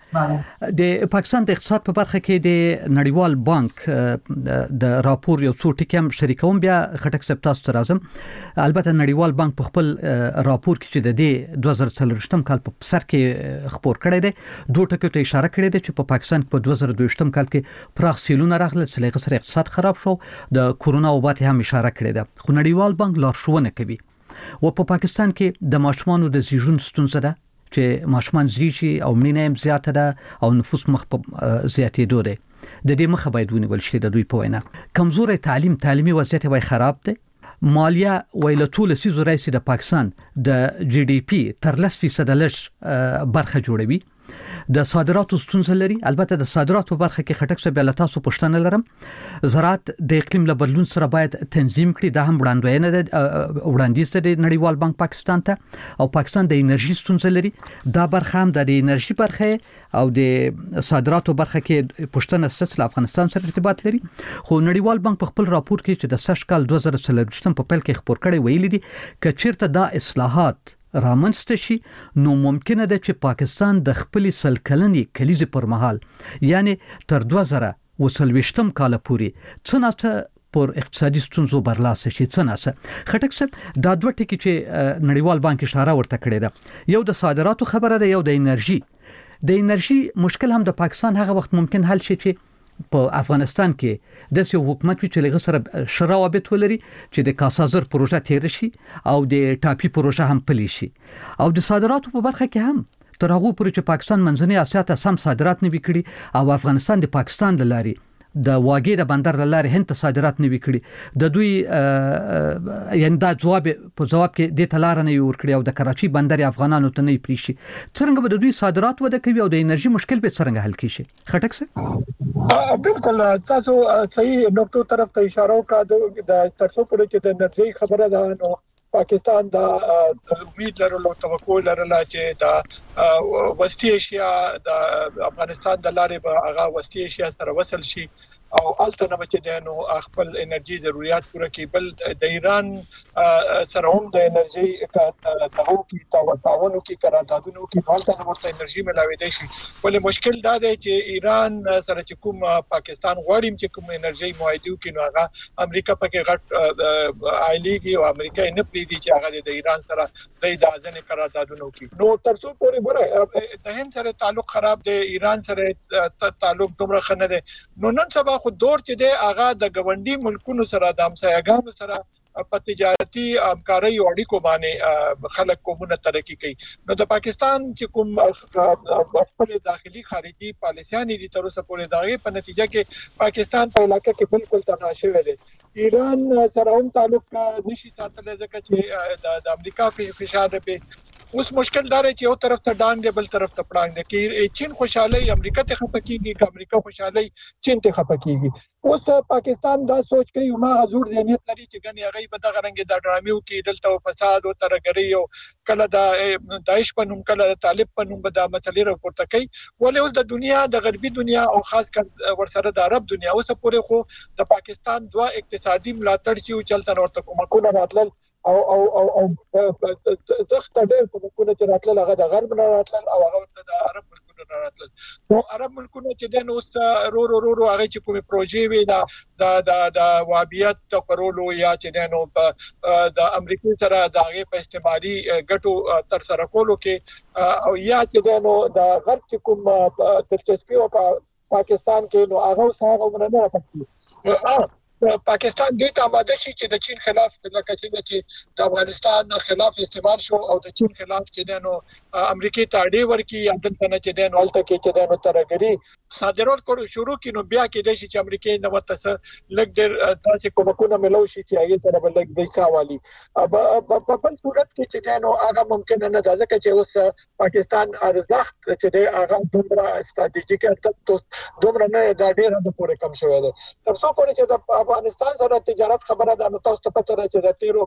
د پاکستان د اقتصاد په برخه کې د نړیوال بانک د راپور یو څو ټکي هم شریکوم بیا خټک صاحب تاسو ته راځم. البته نړیوال بانک په خپل راپور کې چې د دې 2024 کال په سر کې خبر کړی دی دوه ټکو ته اشاره کړې ده چې په پاکستان په 2022 کال کې پراخ سیلونه راغلل چې لږ سره اقتصاد خراب شو، د کورونا وبا ته هم اشاره کړې ده. خو نړیوال بانک لارښوونه کوي او په پاکستان کې د ماشومانو د زیږون ستونزه ده چې ماشومان زیږي او مړینه هم زیاته ده او نفوس مخ په زیاتېدو ده. د دې مخه باید ونیول شي. د دوی په وینا کمزوري تعلیمي وضعیت وای خراب ده. مالیه ویلتول سیزو رئیس د پاکستان د جی ډی پی تر 10% لږ برخه جوړوي. د صادراتو ستونزه لري. البته د صادراتو برخه کې خټک څه بل تاسو پښتنه لرم. زراعت د اقلیم له بدلون سره باید تنظیم کړي. دا هم وړاندوینه ده وړاندیز د نړیوال بانک پاکستان ته. او پاکستان د انرژي ستونزه لري. دا برخه هم د انرژي برخه او د صادراتو برخه کې پښتنه ستاسو افغانستان سره ارتباط لري. خو نړیوال بانک په خپل راپور کې چې د سږ کال 2023 په پیل کې خبر کړی ویلي دي چې چیرته دا اصلاحات رامنځته شي نو ممکنه ده چې پاکستان د خپل سلکلنې کلیزې پر مهال یعنی تر 2023 کال پورې څنګه پر اقتصادي ستونزو برلاسه شي. څنګه خټک صاحب دا دوه ټکي چې نړیوال بانک اشاره ورته کړې ده، یو د صادراتو خبره ده، یو د انرژي. د انرژي مشکل هم د پاکستان هغه وخت ممکن حل شي چې په افغانستان کې د سیو حکومت چې لږ سره شراوبت ولري چې د کاسازر پروژه تیر شي او د ټاپي پروژه هم پلی شي. او د صادراتو په برخه کې هم تر هغه پورې چې پاکستان منځنۍ اسیا ته سم صادرات نه وکړي او افغانستان د پاکستان لاري د واګې د بندر لاري هند ته صادرات نه وکړي د دوی یعنی دا جواب کې د تلار نه ورکړي او د کراچي بندر افغانانو ته نه پریشي. څنګه به د دوی صادرات وده کوي او د انرژي مشکل به څنګه حل کیږي؟ خټک سره بالکل تاسو صحیح نقطو طرف ته اشاره وکړه. د تاسو پورې چې د انرژي خبره ده نو پاکستان دا امید لرلو توقع لرله چې دا وسطی ایشیا د افغانستان د لارې به هغه وسطی ایشیا سره وصل شي او الته نه چې نو خپل انرژي ضرورت پوره کړي. بل د ایران سره هم د انرژي تعاون کې قراردادونو کې مالته ورته انرژي ملاوي دي شي. ولې مشکل دا دی چې ایران سره چې کوم پاکستان غواړي چې کوم انرژي معاهده وکړي نو هغه امریکا پکې غټ عائليږي او امریکا نه پریدي چې هغه د ایران سره د ځنې قراردادونو کې نو ترڅو پورې وره د هند سره تعلق خراب دی، ایران سره تعلق دومره خنه دی. نو نن سبا خو دور چې دی هغه د ګوندی ملکونو سره د همسایګانو سره په تجارتي همکاري او اړیکو باندې خلک کومه ترقی کوي. نو د پاکستان چې کوم خپل داخلي خارجي پالیسيانې دي تر اوسه پورې دغه په نتیجه کې پاکستان په علاقې کې بالکل تنها شوی دی. ایران سره هم تعلق نشي ساتل ځکه چې د امریکا په فشار په اوس مشکل دار چې یو طرف ته ډانګ دی بل طرف ته پړانګ دی. کې چین خوشاله امریکا ته خپکیږي که امریکا خوشاله چین ته خپکیږي. اوس پاکستان دا سوچ کوي ما حضور ذهنیت لري چې غني هغه به د غرنګ د ډرامو کې دلته فساد او ترګری او کله د داعش په نوم کله د طالب په نوم به د مسلې راپورته کوي. ولې اوس د دنیا د غربي دنیا او خاص کر ورسره د عرب دنیا اوس پورې خو د پاکستان دوه اقتصادي ملاتړ چې چلته ورته کومه راتلل او ځخته ډېر کومه چې راتلل هغه د غرب نه راتلل او هغه د عرب ملکونو نه راتلل. نو عرب ملکونو چې د نوست رو هغه چې کومه پروژې وي د وابیت تقرولو یا چې نو د امریکای سره د هغه په استعمالي ګټو تر سره کولو کې او یا چې نو د غرب چې کوم دلچسپي او پاکستان کې نو هغه سره عمر نه راځي. پاکستان دې ته آماده شي چې د چین خلاف لکه چې د افغانستان خلاف استعمال شو او د چین خلاف چې نو امریکای ته اړې ورکی یا دلته نه چې نو الته کې چې نو ترګری صادرات کړو شروع کینو بیا کې د شي چې امریکای نو تاسو لګ ډېر تاسو کومه ملو شي چې هغه سره بل لګ د ساوالي په بل صورت کې چې نو هغه ممکن نه ده ځکه چې اوس پاکستان ارزښت چې هغه دومره استراتیژیک ارزښت دومره نه دا ډېر د پوره کم شوی دی. تر څو پورې چې د افغانستان سره تجارت خبره ده نو تاسو ته پته ده چې د تیرو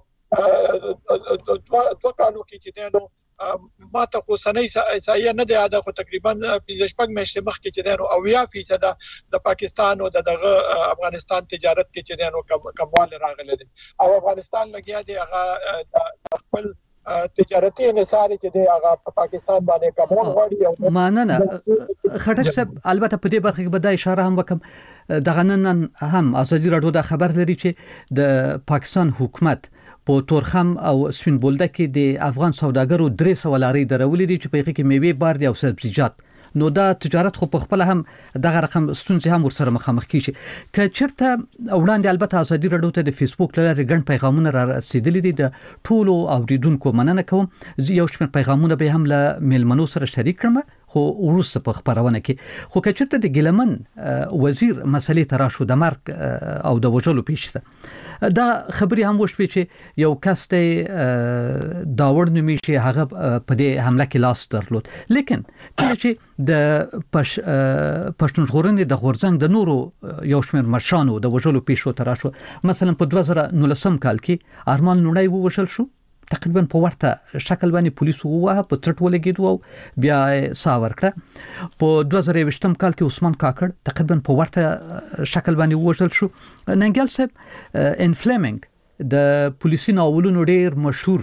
دوه کالو کې چې نو ما ته خو سنې سایه نه دی اده خو تقریبا 15 میاشتې مخکې چې نو 80% د پاکستان او دغه افغانستان تجارت کې چې نو کمواله راغله دي او افغانستان لګیا دی هغه خپل تجارتي انحصار چې دی هغه په پاکستان باندې کومون غواړي او ماننه خټک صاحب البته په دې برخه کې به دا اشاره هم وکم دغه نن هم ازادي راډیو دا خبر لري چې د پاکستان حکومت په تورخم او سپین بولده کې د افغان سوداګرو 300 لارې درولې دي چې په هغه کې میوه بار دي او سبزیجات نو دا تجارت خو په خپل هم دغه رقم ستونزې هم ورسره مخامخ کیږي که چیرته وړاندې البته ازادي راډیو ته د فیسبوک لاره ګڼ پیغامونه را رسیدلي دي د ټولو اوریدونکو مننه کوم یو شمېر پیغامونه به هم له میلمنو سره شریک کړم خو ورسته په خبرونه کې خو که چیرته د ګیلمن وزیر مسلې تراشو د مرګ او د وژلو پیښته دا خبري هم وشوي چې یو کس د داور نومي شي هغه په دې حمله کې لاس درلود لیکن کله چې د پښتون ژغورنې د غورځنګ د نورو یو شمېر مشرانو د وژلو پیښو تراشو مثلا په 2019 کال کې ارمان نوړی ووژل شو تقریبا په ورته شکل باندې پولیسو ووهه په ترټ ولګېدو او بیا ساور کړه په 2020 کال کې عثمان کاکړ تقریبا په ورته شکل باندې ووژل شو ننګل صاحب ان فلیمنګ د پولیسي ناولونو ډېر مشهور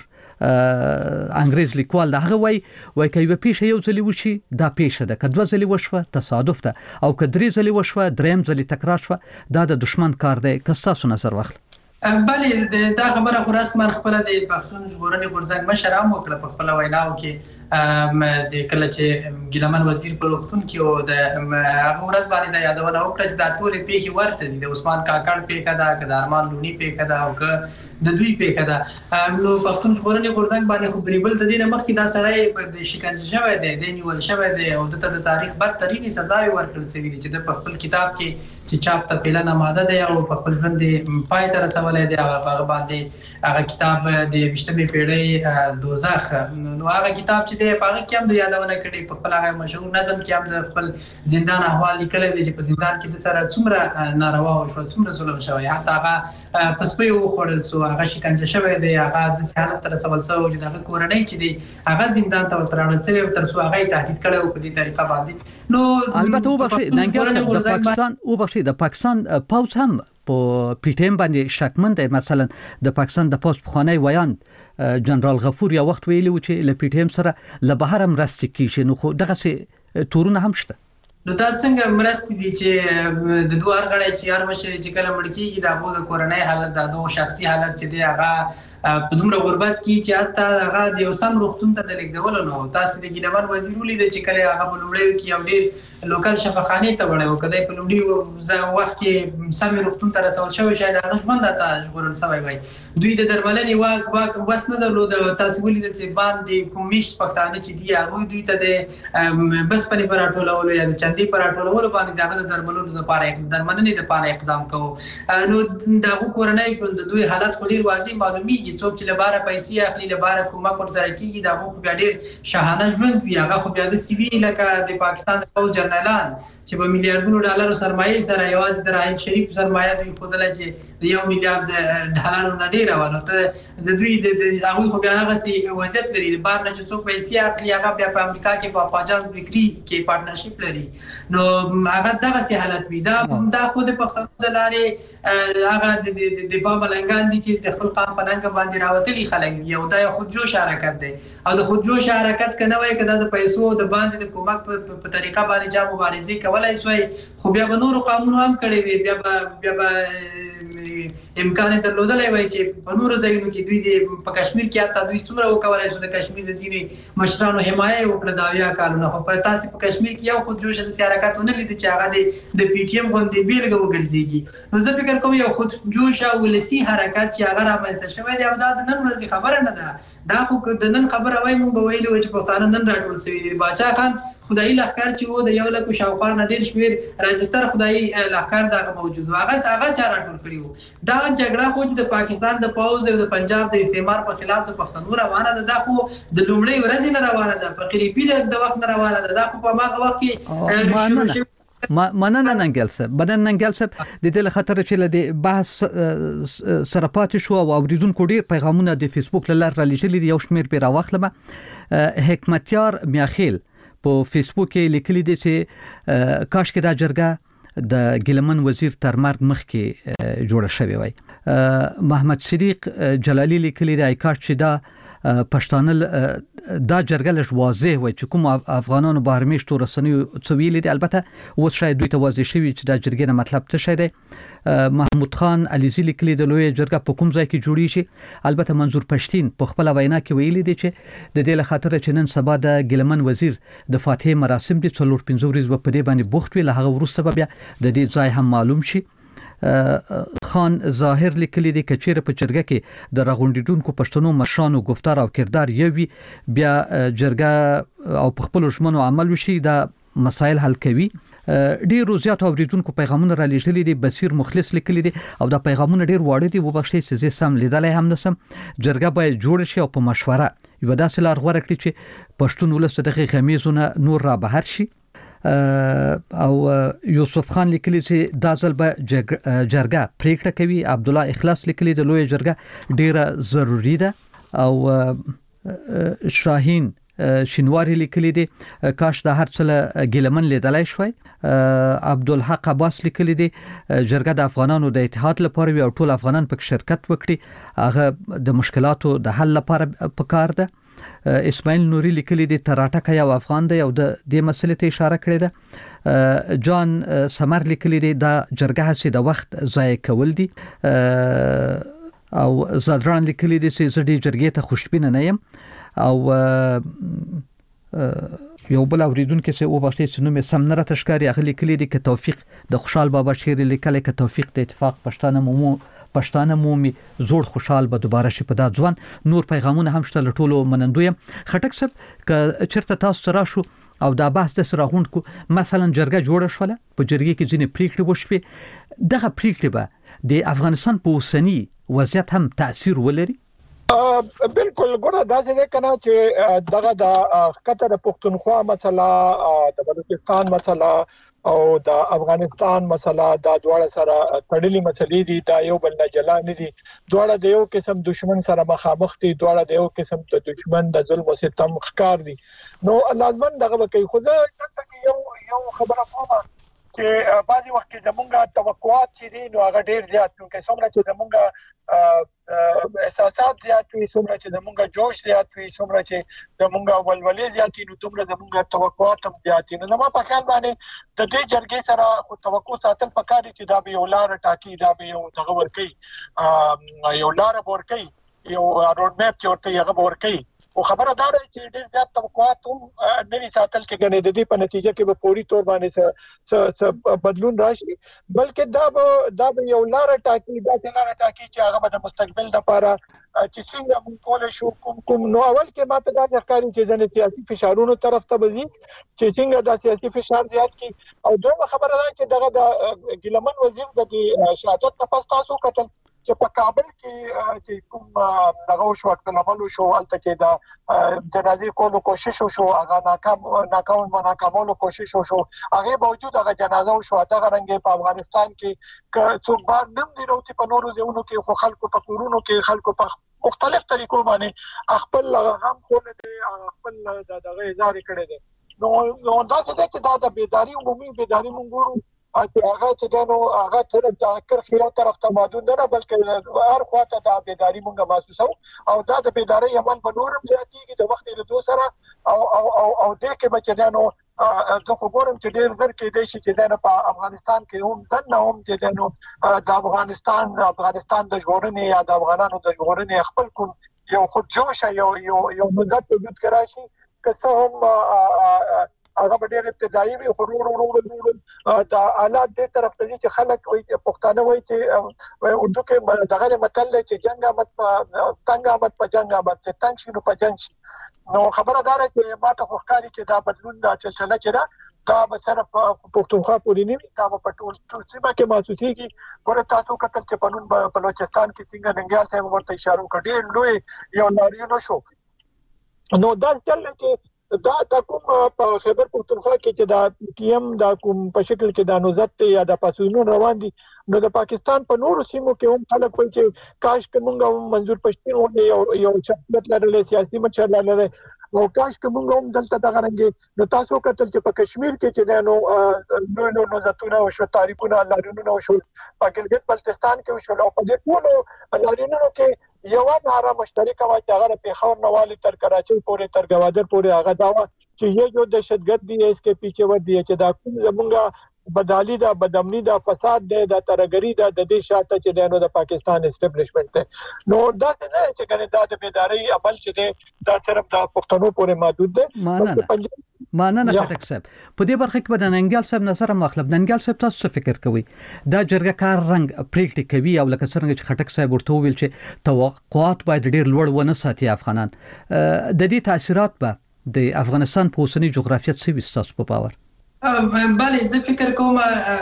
انګريز لیکوال دا هغه وای کایو پیښه یو ځلی وشي دا پیښه ده کدو ځلی وشوه تصادف ده او کدري ځلی وشوه دریم ځلی تکرار شوه دا د دشمن کار دی که تاسو نظر واخلئ بلې دا خبره خو رسما خپل د پښتون ژغورنې غورځنګ مشر هم وکړه په خپل ویناو کې د کله چې ګیلمن وزیر په وختون کې او د هغه ورځ باندې د یادونه وکړه چې دا ټول پیښې ورته دي د عثمان کاکړ پیښه ده که د ارمان لونی پیښه ده او که د دوی پیښه ده نو پښتون ژغورنې غورځنګ باندې خو بریبل د دې نه مخکې دا سړی د شکنجه شوی دی د نیول شوی دی او د تاریخ بدترینې سزاوي ورکړل شوې دي چې د خپل کتاب کې چې چاپ ته پیلنه ماده ده او په خپل ژوند پای ته رسولې دی هغه باندې هغه کتاب د 20مې پیړۍ دوزخ نو هغه کتاب چې دی په هغه کې هم د یادونه کړي په خپل هغه مشهور نظم کې هم د خپل زندان احوال لیکل دي چې په زندان کې د سره څومره ناروا او څومره ظلم شوی حتی هغه پسپي وخوړل سو هغه شکنجه شوی دی هغه د حالت تر رسول سو چې د کورنۍ چې دی هغه زندان ته وترانل شوی تر څو هغه تهدید کړو په دې طریقه باندې نو البته وبخښئ ننګل د پاکستان وبخښئ د پاکستان پاوز هم په پی ټی ایم باندې شکمن دی مثلا د پاکستان د پاس بخوانی ویاند جنرال غفور یا وخت ویلی و چې ل پی ټی ایم سره له بهر هم راستي کیږي نو خو دغه سي تورونه هم شته نو دا څنګه مرستې دي چې د دوه غړي چې هر مشر چې کله مړ کیږي دا په کورنۍ حالت د دوه شخصي حالت چې دی هغه په دومره غربت کې چې حتی هغه د یو سم روغتون ته د لیکدول نو تاسو د ګیلمن وزیر ولید چې کله هغه په لومړی کې یو ډیر لوکل شفاخانه ته وړو کله په لومړی وخت کې سم روغتون ته رسول شوی شاید هغه ژوند ته ژغورل شوی وای دوی د درملنې واک وسنه درلود تاسو ولید چې باندې کومیش پښتانه چې دی هغه دوی ته د بس پني پر اټولولو یا د چندي پر اټولولو باندې دغه درملو لپاره درملنې لپاره اقدام کوو نو دغه کورنۍ ژوند د دوی حالت خو ډیر واضح معلومیږي څوک چې لپاره پیسې اخلي لپاره کومه پر سره کیږي دا خو بیا ډیر شاهانه ژوند وي هغه خو بیا د سی وی لکه د پاکستان د جنرالان چې په میلیارډونو ډالرو سرمایه سره یوازې د راحیل شریف سرمایه به خودله چې د 1 میلیارډ ډالرو نه ډیر ونه ته د دوی د هغه خو بیا هغه سي وضعیت لري د بار نه چې څوک پیسې اخلي هغه بیا په امریکا کې په پاجانس بکری کې پارتنرشپ لري نو هغه دغه سي حالت وي دا خو د پښتون د لارې هغه د دفاع ملنګان دي چې د خپل قام په ننګ باندې راوتلي خلک یو د خودجوش حرکت دی او د خودجوش حرکت کنه وای کده د پیسو د باندې د کومک په طریقه باندې جا مبارزه کولای شوی خو بیا به نور قانون هم کړی وي بیا امکان درلودلای وای چې په نور ځایونو کې دوی په کشمیر کې حتی دوی څومره وکولای شو د کشمیر د ځینې مشرانو حمایه وکړه دا بیا کارونه خو په تاسو په کشمیر کې یو خودجوش د حرکتونه لید چې هغه د پی ټی ایم غونډې بیلګه وګرځيږي نو زه فکر کوم یو خودجوش او ولسی حرکت چې هغه رامنځته شوی دی او دا د نن ورځې خبره نه ده دا خو د نن خبره وای مونږ به ویلو چې پښتانه نن راټول شوی دي باچا خان خدای لخر چې وو د یو لکه شاوخوا نه ډیر شمیر راجستر خدای لخر دا موجود هغه چا راټول کړیو دا جګړه خو چې د پاکستان د پاوز او د پنجاب د استعمار په خلاف د پښتنو روانه ده دا خو د لومړی ورځې نه روانه ده فقيري پیډ د وخت نه روانه ده دا خو په هغه وخت کې مننه ننګل صاحب ننګل صاحب د دې خاطر چې له بحث سره پاتې شو او اوریدونکو ډیر پیغامونه د فیسبوک لاره را لېږلي یو شمیر به راوخلم حکمتیار میاخیل په فیسبوک کې لیکلي دي چې کاش کې دا جرګه د ګیلمن وزیر تر مرګ مخکې جوړه شوې وای محمد صدیق جلالی لیکلي دی کاش چې دا پښتانه دا جرګه لږ واضح وای چې کوم افغانانو بهر میشتو رسنیو څویل دي البته و شاید دوی ته واضح شوی چې دا جرګه نه مطلب څه شي دی محمود خان علیزی لیکلی د لوی جرګه په کوم ځای کې جوړی شي البته منظور پښتين په خپل وینا کې ویلي دی چې د دې له خاطر چې نن سبا د ګلمن وزیر د فاتحه مراسم دي 4-5 ورځې په دې باندې بوخت وی له هغه وروسته بیا د دې ځای هم معلوم شي خان ظاهر لیکلی دی کچېره په چرګه کې د راغونډیدونکو پښتنو مشانو گفتار او کردار یوي بیا جرګه او په خپل ژمنو عمل وشي دا مسائل حل کوي ډیر زیات اوریدونکو پیغامونه را لېږلي دي بصیر مخلص لیکلی دي او دا پیغامونه ډیر واړه دي وبښتې چې سم لیدلای هم نسم جرګه باید جوړ شي او په مشوره یو داسې لار غوړه کړي چې پښتون ولست دغه غمیزونه نور را بهر شي او یوسف خان لیکلی چې دا ځل به جرګه پریکړه کوي عبد الله اخلاص لیکلی د لوی جرګه ډیره ضروری ده او شاهین شینواری لیکلی دی کاش د هر څه ګلمن لیدلای شوی عبدالحق عباس لیکلی دی جرګه د افغانانو د اتحاد لپاره وي او ټول افغانان په شرکت وکړي هغه د مشکلاتو د حل لپاره پکار ده اسماعیل نوري لیکلی دی تراټکه یو افغان دی او د دې مسلې ته اشاره کړې ده جان سمر لیکلی دی دا جرګه هسي د وخت ضایع کول دي او زادران لیکلی دی چې زړه جرګې ته خوشبینه نه یم او یو بل اوریدونکو چې او باشي چې نوم سم نه راته ښکاري هغه لیکلی دی چې توفیق د خوشحال بابا شعر لیکلی چې توفیق د اتفاق پښتانه مومي زوړ خوشحال به دوباره شي په دا ځوان نور پیغامونه هم شته لټولو منندوی خټک صاحب ک چرته تاسو سره شو او دا بحث د سره غونډ کو مثلا جرګه جوړه شوله په جرګې کې ځینې پریکړې وشوي دغه پریکړې به د افغانستان په اوسنی وضعیت هم تاثیر ولري بالکل ګوره دا څه کنه چې دغه د قطر پښتونخوا مسله د بلوچستان مسله او د افغانستان مسله دا دواړه سره تړلې مسلې دي دا یو بل نه جلا نه دي دواړه د یو قسم دشمن سره مخامخ دي دواړه د یو قسم ته دشمن د ظلم او ستم ښکار دي نو لازم دغه کوي خو دا یو خبره کومه چې بعضی وخت کې زمونږه توقعات چې دي نو هغه ډیر زیات نو کې څومره چې زمونږه احساسات زیات وي څومره چې زمونږه جوش زیات وي څومره چې زمونږه ولولې زیات وي نو څومره زمونږه توقعات هم زیات وي نو ما په خیال باندې د دې جرګې سره توقع ساتل پکاري چې دا به یو لار ټاکي دا به یو دغه ورکي یو لار ورکي یو روډ میپ چې ورته هغه ورکي او خبره دا ده چې ډېر زیات توقعات هم نوي ساتل کې غنې د دې په نتیجه کې به فوري تور باندې بدلون راشي بلکې دا به یو لار ټاکي چې هغه د مستقبل لپاره چې څنګه موږ کولای شو کوم نو اول کې ماته دا ښکاري چې د سیاسي فشارونو طرف ته وځي چې څنګه د سیاسي فشار زیات کی او دوه خبره ده چې دغه د ګلمن وزیر د شهادت تاسو کتل چې په کابل کې چې کوم دغه شو وخت عمل شو البته کې دا جنازي کولو کوشش شو هغه ناکامولو کوشش شو هغه باوجود هغه جنازه شو دغه رنګ په افغانستان کې څوک بار نم دی نو په نورو ځایونو کې خو خلکو په کورونو کې خلکو په مختلف طریقو باندې خپل غم خونه دي خپل دغه اظهار کړي دي نو دا څه چې دا بیداری عمومي بیداری مونږ هغه چې دنو هغه تر ذکر خیال طرف ته محدود نه بلکې هر خواته د بیداری مونږه محسوسو او دا د بیداری عمل په نورم زیاتیږي د وخت له دوه سره او د کې بچیانو زه خو ګورم چې ډېر زر کې دی چې دنه په افغانستان کې هم دنه هم چې دنو د افغانستان د ژغورنې یا د افغانانو د ژغورنې خپل کوم یو خود جوش یو مزت وجود کراشي که څه هم هغه په ډېر ابتدایي وي خو د حالات دې طرف ته چې خلک وایي پښتانه وایي چې اردو کې دغه متل دی چې جنگ آمد په تنگ آمد په جنگ آمد چې تنگ شي نو په جنگ شي نو خبره دا ده چې ماته خو ښکاري چې دا بدلون دا چلچله چې دا به صرف پښتونخوا پورې نه وي دا په ټول سیمه کې محسوسېږي ګوره تاسو کتل چې په نن بلوچستان کې څنګه ننګیال صاحب ورته اشاره وکړه ډېر لوی یو لاریون شو نو دا چل چې دا کوم په خیبر پختونخوا کې چې دا پی ایم دا کوم په شکل کې دا نوزت یا د پاسوینو روان دي نو د پاکستان په نورو سیمو کې هم خلک وایي چې کاش کومه منظور پښتون ونه یو شخصیت لري سیاسي مشر لري او کاش کومه هم دلته دغه رنګ نو تاسو کتل چې په کشمیر کې چې نو نوزتونه او شو تاریخونه لارینونه او شو په ګلګت بلتستان کې شو او په دې ټولو لارینونو کې یو ناره مشترکه وا چې هغه پیښور نوالی تر کراچۍ پورې تر گوادر پورې هغه داوا چې یو جو دهشتګرد دی اس کې پیچھے ور دی چې دا کوم زمونږه بدالی دا بدامنی دا فساد دی دا ترګری دا د دې شاته چې دانو د پاکستان اسټابلیشمنت دی نو دا نه چې کنه دا د بیداری عمل چې دی دا صرف د پښتنو پورې محدود دی مانه خټک صاحب په دې برخه کې د ننګال صاحب نظر مخلب ننګال صاحب تاسو څه فکر کوي دا جرګه کار رنګ پریکټ کوي او لکه څنګه چې خټک صاحب ورته ویل چې توقعات باید ډیر لوړ ونه ساتي افغانان د دې تاثیرات به د افغانستان په اوسنۍ جغرافیه څه وستاسو په باور بله زه فکر کوم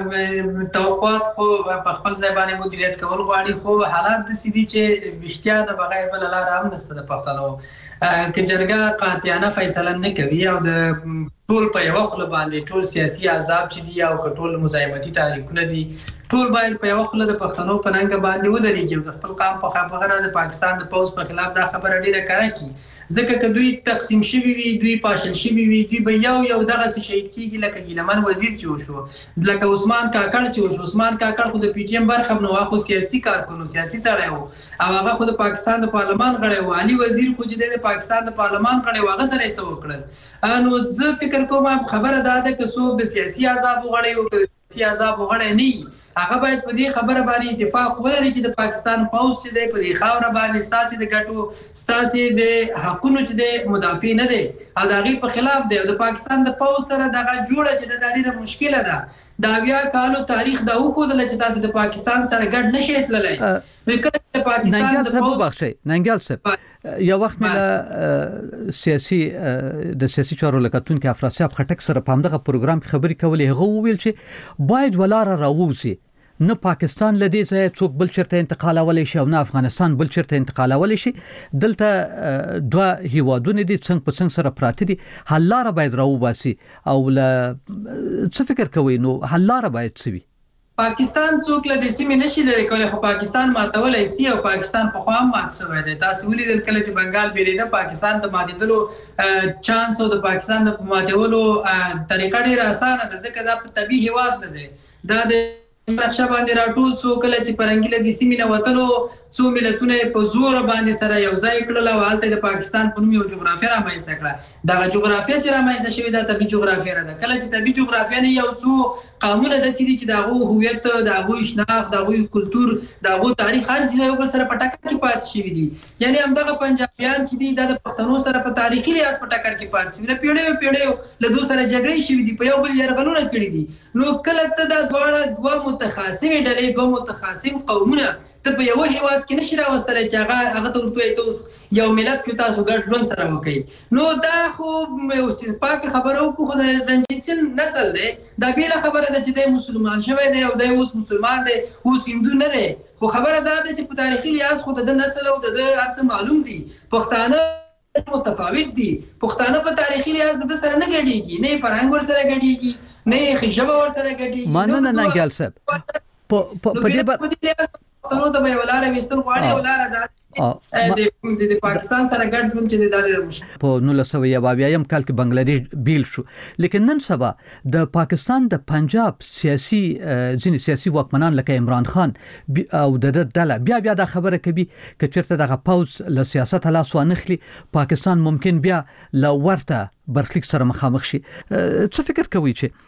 توقعات خو په خپل ځای باندې مدیریت کول غواړي خو حالات د سیدي چې بشتیا د بغیر بل لار هم نشته د پښتنو چې جرګه قاطعانه فیصله نه کوي او د ټول په یو خل باندې ټول سیاسي عذاب چې دی او ټول مزاحمتي تحریکونه دي ټول باید په یو خل د پښتنو په ننګ باندې ودرېږي د خپل قام په خبره د پاکستان د پوز په خلاف دا خبره ډیره کړه کی ځکه که دوی تقسیم شوي وي دوی پاشل شوي وي دوی به یو دغه شهید کیږي لکه ګیلمن وزیر چې وشو لکه عثمان کاکړ چې وشو عثمان کاکړ خو د پی ټی ایم برخه نو واخو سیاسي کارکونو سیاسي سړی وو او هغه خو د پاکستان د پارلمان غړی وو علي وزیر خو چې د پاکستان د پارلمان غړی وو هغه سره څه وکړل نو زه فکر کوم خبره دا ده چې څوک د سیاسي عذاب غړی وو سیاسي عذاب غړی نه هغه باید په دې خبره باندې اتفاق ولري چې د پاکستان پوز چې د په خاور باندې ستاسي د ګټو ستاسي د حقونو چې د مدافع نه دي او د غي په خلاف دی د پاکستان د پوز سره دغه جوړه چې د ډیره مشکله ده دا بیا کالو تاریخ دا وښودل چې تاسو د پاکستان سره ګډ نشئ تللی د پاکستان د پوز ننګال صاحب یو وخت مله سیاسي چارو لکتون کې افراسیاب خټک سره په همدغه پروګرام کې خبرې کولې هغه ویل چې باید ولاره راووزي نه پاکستان لدی ځای څوک بل چرته انتقالولای شي او نه افغانستان بل چرته انتقالولای شي دلته دوه هیوادونه دي څنګه په څنګه سره پراته دي حل لاره باید راوباسي او څه فکر کوي نو حل لاره باید څه وي پاکستان څوک له دې سیمې نشي لري کولای خو پاکستان ماتولای شي او پاکستان په خوا مات شوی دی تاسو ولیدل کله چې بنگال بیلیده پاکستان د ماتېدلو چانس او د پاکستان د ماتولو طریقه ډیره اسانه ده ځکه دا په طبي هیواد نه دی دا د نقشه باندې راټول څو کله چې پرنګله د سیمې نه وتلو څو ملتونه په زور باندې سره یو ځای کړل او حالت د پاکستان په نوم یو جغرافیه رامنځته کړه دا جغرافیه چې رامنځته شوې ده طبي جغرافیه نه ده کله چې طبي جغرافیه نه یو څو قانون د سیدي چې داغو هویت داغو شناخت داغو کلچر داغو تاریخ هر څه یو بل سره په ټکر کې پات شوی دي یعنی همدغه پنجابیان چې دي د پښتنو سره په تاریخي لحاظ په ټکر کې پات شوی پیړیو له دوه سره جګړې شوې دي په یو بل یرغلونه کړی دي نو کله ته دا دوه متخاصمې ډلې دوه متخاصم قومونه ته په یو هیواد کې نشي راوستلای چې هغه ته ورته توس یو ملت چې تاسو ګډ ژوند سره وکړي نو دا خو اوس پاک خبرو کو خو د رنجیت سین نسل دی دا بیل خبره ده چې د مسلمان شوی دی او د اوس مسلمان دی اوس هندو نه دی خو خبره دا ده چې په تاریخي لحاظ خو د نسل او د ارڅ معلوم دي پښتانه متفاوت دي پښتانه په تاریخي لحاظ د سره نه ګډيږي نه فرهنګ ور سره ګډيږي نه خجبه ور سره ګډيږي مانه نه ګال صاحب په دې پښتنو ته به ولاره وستل غواړي ولاره د پاکستان سره ګډ ژوند چې د دالر مشکل په 1922 کال کې بنگلاديش بیل شو لیکن نن سبا د پاکستان د پنجاب ځینې سیاسي واکمنان لکه عمران خان او د دله بیا دا خبره کوي چې چیرته دغه پوز له سیاست لاس وانخلي پاکستان ممکن بیا له ورته برخلیک سره مخامخ شي څه فکر کوي چې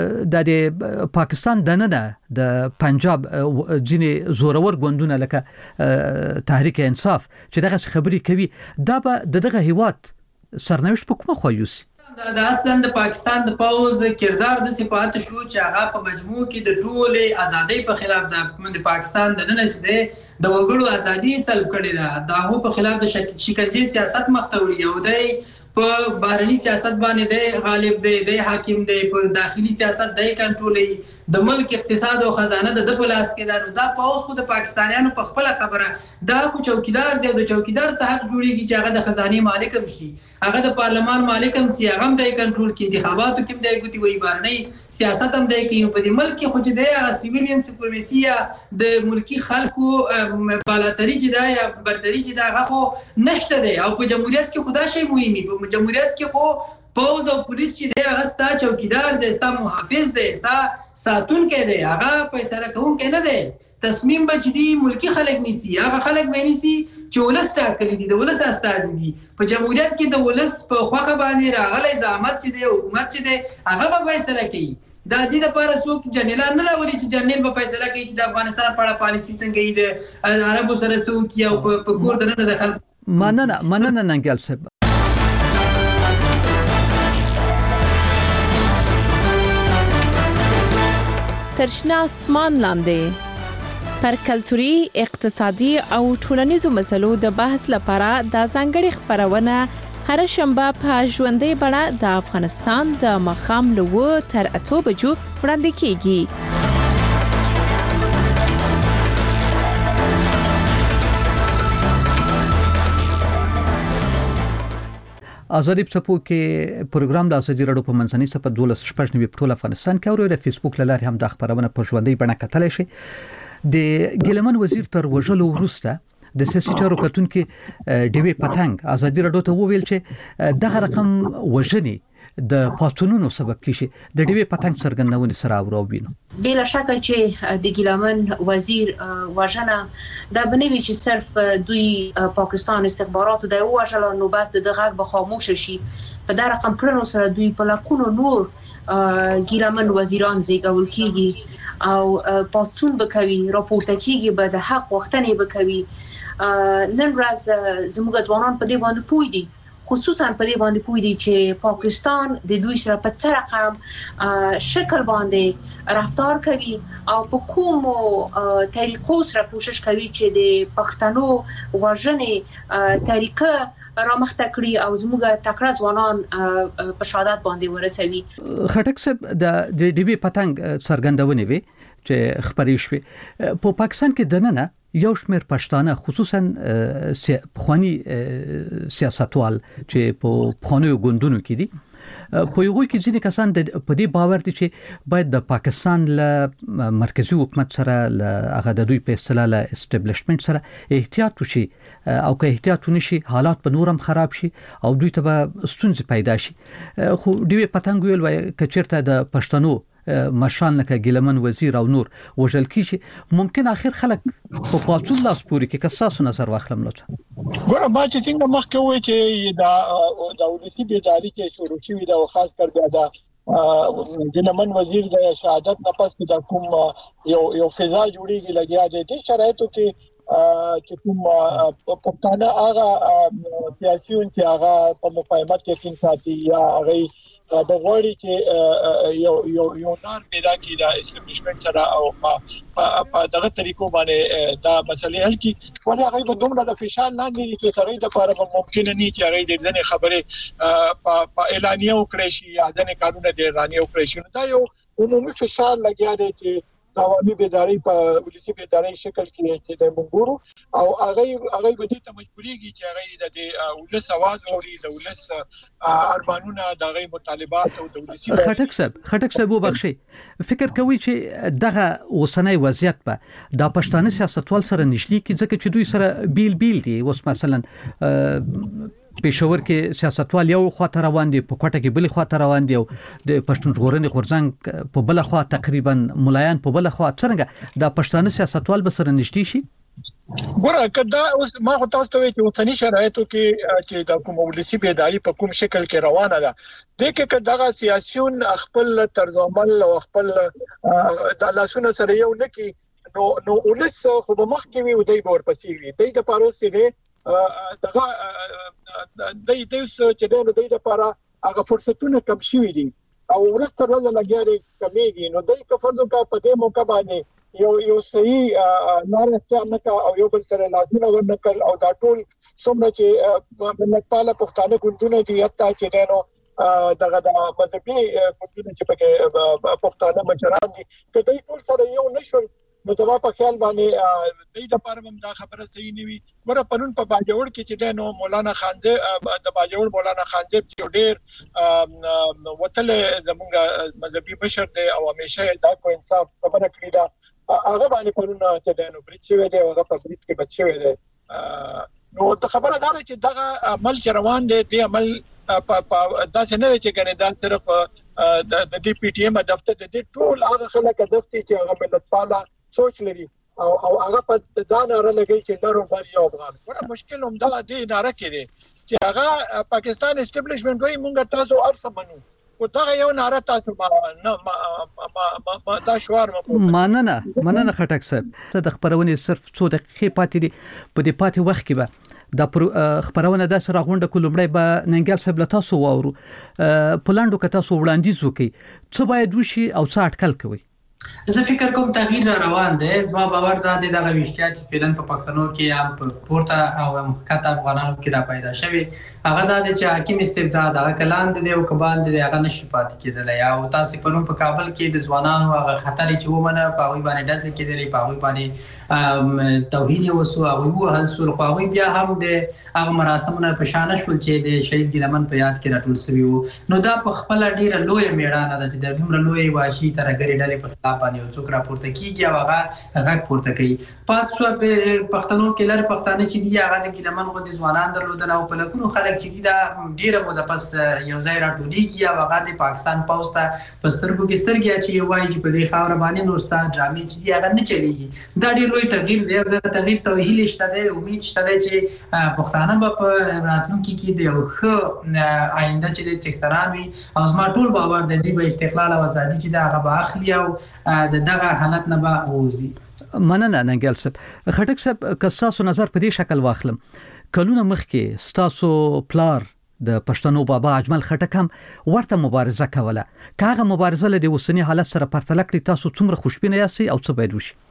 د پاکستان دنه د پنجاب ځینې زورور ګوندونه لکه تحریک انصاف چې دغه خبرې کوي دا به دغه هیواد سرنوشت په کومه خوا یوسي دا اصلا د پاکستان د پوز کردار د صفات شو چې هغه په مجموع کې د ټوله ازادۍ په خلاف د پاکستان د نن چې د وګړو ازادي سلب کړي ده دغه په خلاف د شکنجه سیاست مختوري او د په بهرني سیاست باندې د غالب دی د حاکم دی په داخلي سیاست د کنټرولي د ملک اقتصاد او خزانه د پلاس کې دا پاوس خو د پاکستانیانو په خپل خبره دا خو چوکیدار دی د چوکیدار څخه جوړیږي چې هغه د خزانه مالک هم شي هغه د پارلمان مالک هم شي هغه د کنټرول کې انتخاباتو کې د ګوتی وی بهرني سیاست هم دی کې په دې ملک کې خو چې د سیویلین سپریمسي د ملکی خلکو بالاتري چې دا یا بردري چې دا خو نشته دی او په جمهوریت کې خدا شي مهمي په جمهوریت کې خو پوز او پولیس چې دی هغه ستا چوکیدار دی ستا محافظ دی ستا ساتون کې دی هغه پیسې راکون کې نه دی تصمیم بچ دی ملکی خلک نیسی هغه خلک به نیسی چې ولس ټاکلي دي، د ولس استازي دي. په جمهوریت کې د ولس په خوښه باندې راغلی زعامت چې دی، حکومت چې دی، هغه به فیصله کوي. دا د دې لپاره څوک جنرالان نه راولي چې جنرال به فیصله کوي چې د افغانستان په اړه پالیسي څنګه وي، د عربو سره څوک یا په کور دننه د خلکو. مننه ننګیال صاحب. ترشنا اسمان لاندې پر کلتوري، اقتصادي او ټولنیزو مسلو د بحث لپاره د ځانګړي خبرونه هر شنبه په ژوندۍ بڼه د افغانستان د ماښام له 9 تر 8 بجو وړاندې کیږي. ازادي په کې پروګرام د ازادي رادیو په منځنۍ صفحه 12 په ټول افغانستان کې او د فیسبوک لاره هم د خبرونه په ژوندۍ بڼه کتلی شي. د ګیلمن وزیر تر وژلو وروسته د سیاسي چارو کتونکو ډیوی پتنګ ازادي رادیو ته وویل چې دغه رقم وژنې د پاتونونو سبب کیږي. د ډیوی پتنګ څرګندونې سره اوروبینو بلا شک چې د ګیلمن وزیر وژنه دا بنوي چې صرف دوی پاکستان استخباراتو د وژلو نو بس د غږ به خاموش شي. په دا رقم کړنو سره دوی په لکونو نور ګیلمن وزیران زیږول کیږي او پاتون بکوي، راپورته کیږي، به د حق وختنې بکوي. نن ورځ زموږ ځوانان په دې باندې پوه دي، خصوصا په دې باندې پوه دي چې پاکستان د دوی سره په څه رقم شکل باندې رفتار کوي او په کومو طریقو سره کوشش کوي چې د پښتنو وژنې طریقه رامخته کړي او زموږ تکړه ځوانان په شهادت باندې ورسوي. خټک صاحب د ډیوی پتنګ څرګندونې وي چې خبرې شوې په پاکستان کې دننه یو شمېر پښتانه خصوصا پخوانی سیاستوال چې په پخوانیو ګوندونو کې دي، په یوه کې ځینې کسان په دې باور دي چې باید د پاکستان له مرکزی حکومت سره هغه د دوی په اصطلاح له اسټابلیشمنت سره احتیاط وشي او که احتیاط ونشي حالات به نورم خراب شي او دوی ته به ستونزې پیدا شي. خو ډیوی پتنګ ویل وای کچیرته د پښتنو مشان لکه ګیلمن وزیر او نور وژل کیږي ممکن اخر خلک په پاتون لاس پوري کې کساسو نظر واخلم لته. ګوره ما چې څنګه مخکې وای چې دا ولسی بیداری کې شروع شوې ده او خاص کر بیا دا ګیلمن وزیر د شهادت نه پس د کوم یو فضا جوړیږي لګیا دي د شرایطو کې چې کوم پښتانه هغه سیاسيون چې هغه په مفاهمت کې څنګه ساتي یا هغه د غوړي چې یو نار پیدا کی دا اسټابلیشمنت سره او په دغه طریقو باندې دا مسلې حل کی ولې هغه په دومره د فشار لاندې چې سړی د لپاره ممکن نه چې هغه د ځنې خبره په اعلانیه وکړي شي یا ځنې قانون د اعلانیه وکړي شي. دا یو عمومي فشار لګیا دی چې عوامي بیداری په ولسی بیداری شکل کې چې د منګورو او هغه به دې ته مجبوريږي چې هغه د ولس आवाज اوري، د ولس ارمانونه، د غي مطالبات او د ولسی. خټک صاحب وبخشي فکر کوي چې دغه اوسنۍ وضعیت په د پښتانه سیاستوال سره نشلی کې ځکه چې دوی سره بیل دي. اوس مثلا پېښور کې سیاستوال یو خواته روان دي، په کوټه کې بل خواته روان دي او د پښتون ژغورنې غورځنګ په بل خوا تقریبا ملایان په بل خوا. څنګه د پښتانه سیاستوال به سره نشتی شي؟ ګوره کدا اوس ما خو تاسو ته وی چې اوسنی شرایطو کې چې د کوم ولسی بیداری په کوم شکل کې روانه ده د کې دغه سیاسيون خپل طرز عمل او خپل د لاسونو سره یو نکي نو ولس خو به مخ کې وي او دای ورپسې وي دای د پاروسي دی دغه دای چې د لپاره هغه فرصتونه کم شوي دي او ورسته راځي لګیاري کمیږي. نو دای په فرضو کا په دې موقع باندې یو صحیح نار استعمال او یو بل سره لازمي ورنکل او دا ټول څومره چې ملتپاله پښتانه ګوندونه دي حتی چې دنو دغه د مذهبي ګوندونه چې په پښتانه مشران دي کله ټول سره یو نشول نو دا په خیال باندې د دې لپاره هم دا خبره صحیح نه وي. ګوره پرون په باجوړ کې چې د نو مولانا خانزه د باجوړ مولانا خانزه چې ډېر وتل زمونږ مذهبي مشر دی او همیشه دا کو انصاف خبره کړی دا هغه باندې پرون چې د نو بریټ شوی دی هغه په بریټ کې بچی دی. نو د خبره دا چې دغه عمل روان دی د عمل په داسې نه چې کنه دا صرف د ډي پی ټي ایم دفتر د ټول هغه خلک دفتر چې هغه ملت پاله سوچ لري او هغه په دا ناره لګي چې لرو بر یو افغان. ورته مشکل هم دا دی ناره کې دی چې هغه پاکستان اسټابلیشمنت وایي مونږ تاسو ارسه منو او دا یو ناره تاسو ما دا شوار مننه خټک صاحب د خبرونې صرف څو دقیقې پاتې دي. په دې پاتې وخت کې به د خبرونه د سره غونډه کولمړی به ننګال صاحب له تاسو واورو. پلاندو که تاسو وړاندیز وکړي څه باید وشي او څه اټکل کوي؟ زه فکر کوم تغییر را روان دی. زما باور دا دی دغه ویشتیا چې فعلا په پاکستانو کې هم په پورته او هم ښکته افغانانو کې را پیدا شوی هغه دا دی چې حاکم استبداد هغه کلان دی او کبال دی هغه نشي پاتې کېدلی. او تاسو پرون په کابل کې د ځوانانو هغه خطر چې ومنه په هغوی باندې ډزې کېدلې، په هغوی باندې توهین یې وسو، هغوی ووهل سول، خو هغوی بیا هم د هغه مراسمونه په شانه شول چې د شهید ګیلمن په یاد کې راټول سوي وو. نو دا په خپله ډېره لویه میړانه ده چې د دومره لویې وحشي ترهګرې ډلې په باندې یو څوک راپورته کیږي او هغه غږ پورته کوي. پات شو په پښتنو کې لر پښتانه چې دی هغه د ګیلمن غو د ځوانان درلودل او په لکونو خلک چې دی دا ډیره موده پس یو ځای راټولېږي او هغه د پاکستان پوسټه پسترګو کې سترګیا چې وایي چې په دې خاور باندې نور ستاسو ډرامې چې دی هغه نه چلیږي. دا ډیر لوی تغییر دی. دا تغییر ته هیله شته دی، امید شته دی چې پښتانه به په راتلونکي کې د یو ښه آینده چې د سکتران وي او زما ټول باور دی دوی به استقلال او ازادي چې دا هغه به اخلي او د دغه حالت نه به ووځي. مننه ننګال صاحب. خټک صاحب که ستاسو نظر په دې شکل واخلم، کلونه مخکې ستاسو پلار د پښتنو بابا اجمل خټک هم ورته مبارزه کوله. که هغه مبارزه له اوسنی حالت سره پرتله کړئ تاسو څومره خوشبینه یاستئ او څه باید وشي؟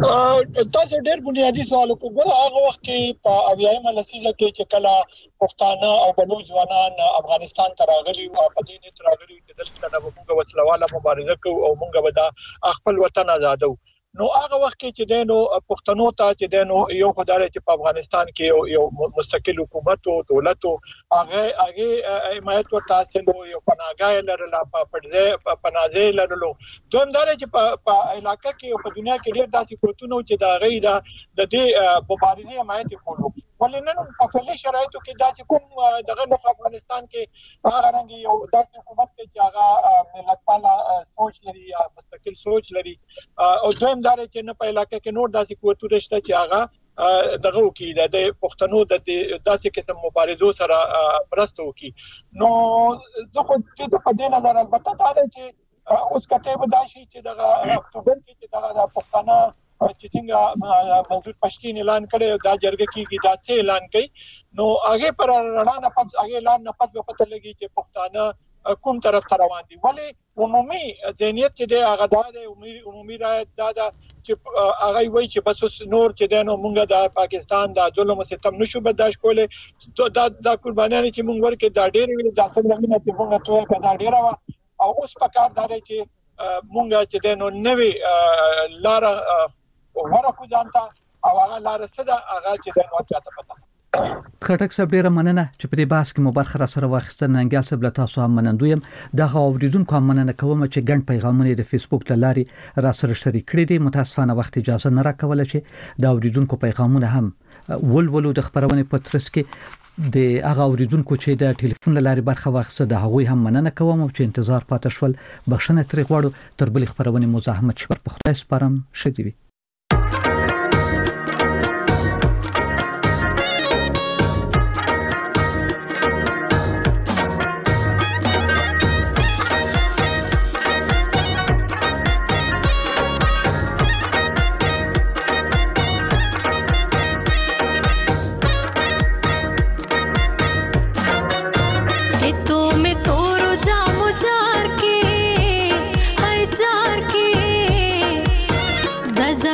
تاسو ډېر بنیادی سوال وکړو. هغه وخت کې په اویایم لسیزه کې چې کله پښتانه او بلوچ ځوانان افغانستان ته راغلي او په دې نیت راغلي چې دلته به موږ وسلواله مبارزه کوو او موږ به د خپل وطن آزادو. نو هغه وخت کې چې دینو پښتنو ته چې دینو یو خدای چې په افغانستان کې یو مستقل حکومت او دولت هغه حمایت ورته حاصلو، یو پناهګاه لرله، په پړځه پناهځای لرلو. دومدار چې په علاقې کې په دنیا کې ډېر داسې قوتونه چې دا غي د دې مبارزې حمایت کولو. ولنن په فعلي شرایطو کې داسې کوم دغه نو افغانستان کې هغه رنګ یو داسې حکومت چې هغه ملتپاله سوچ لري یا مستقل سوچ لري او دومدار چې نه په علاقې کې نور داسې قوتونه شته چې هغه دغه وکي د پښتنو د داسې قسم مبارزو سره مرسته وکي. نو زه خو دې په دې نظر البته دا چې اوس کته به دا شي چې دغه اکتوبر کې چې دغه پښتانه چې څنګه منظور پښتين اعلان کړي دا جرګه کېږي دا څه اعلان کوي نو هغه پر رڼا نه پس هغه اعلان نه پس به پته لګي چې پښتانه کوم طرف ته روان دي. ولی عمومي ذهنیت چې د هغه د عمومي رائے دا چې هغه وایي چې بس نور چې دنو مونږ د پاکستان د ظلم او ستم نشو برداشت کولای. دا قربانیان چې مونږ ورکه دا ډېر ویل دا څنګه نه چې مونږ ته کدا ډېر او اوس په کار دا چې مونږ چې دنو نوې لار ورکو ځانته او هغه لار سره هغه چې د نو چاته پته. خټک صاحب ډیره مننه چې په دې بحث کې مو برخه را سره واخیستل. ننګال صاحب له تاسو هم منندویم. دغه اوریدونکو هم مننه کوم چې ګڼ پیغامونه د فیسبوک له لارې را سره شریک کړي دي. متاسفانه وخت اجازه نه راکوله چې د اوریدونکو پیغامونه هم ولولو. د خبرونه په ترڅ کې د هغه اوریدونکو چې د ټلیفون له لارې برخه واخیسته د هغوی هم مننه کوم او چې انتظار پاتې شول. بخښنه ترې غواړو. تر بلې خبرونه مزاحمت شي په خدای سپارم. ښه دی. Gaza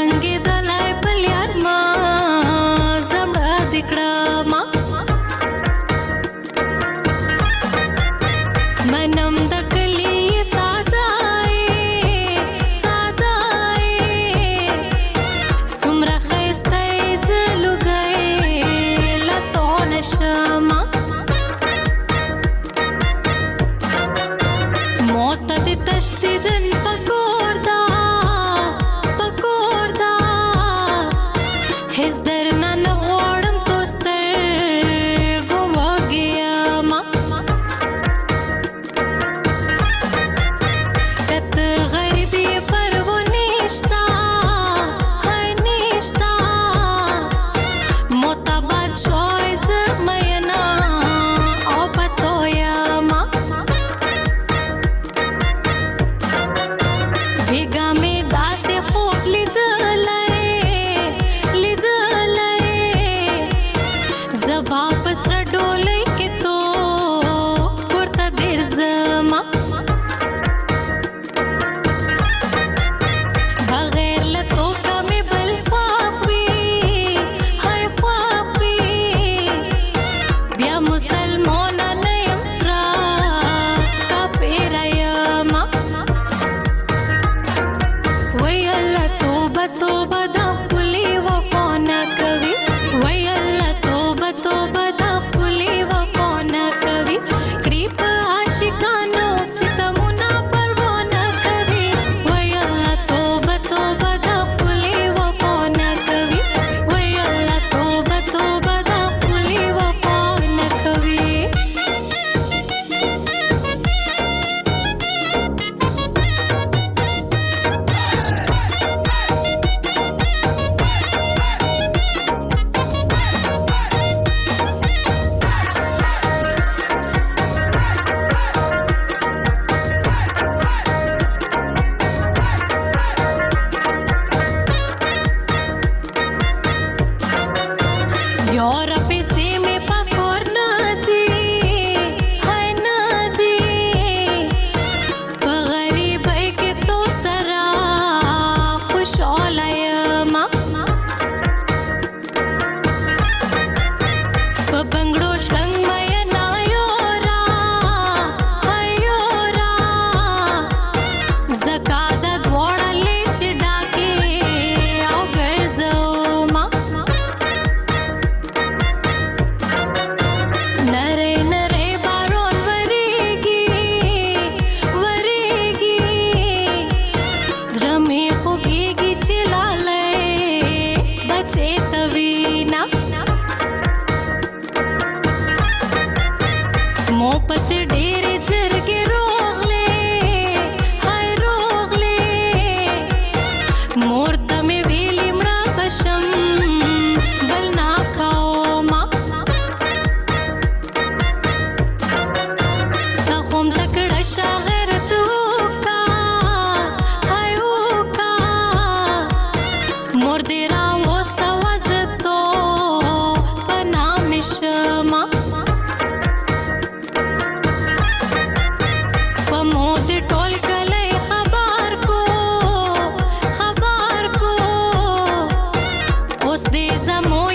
اوس دې زمو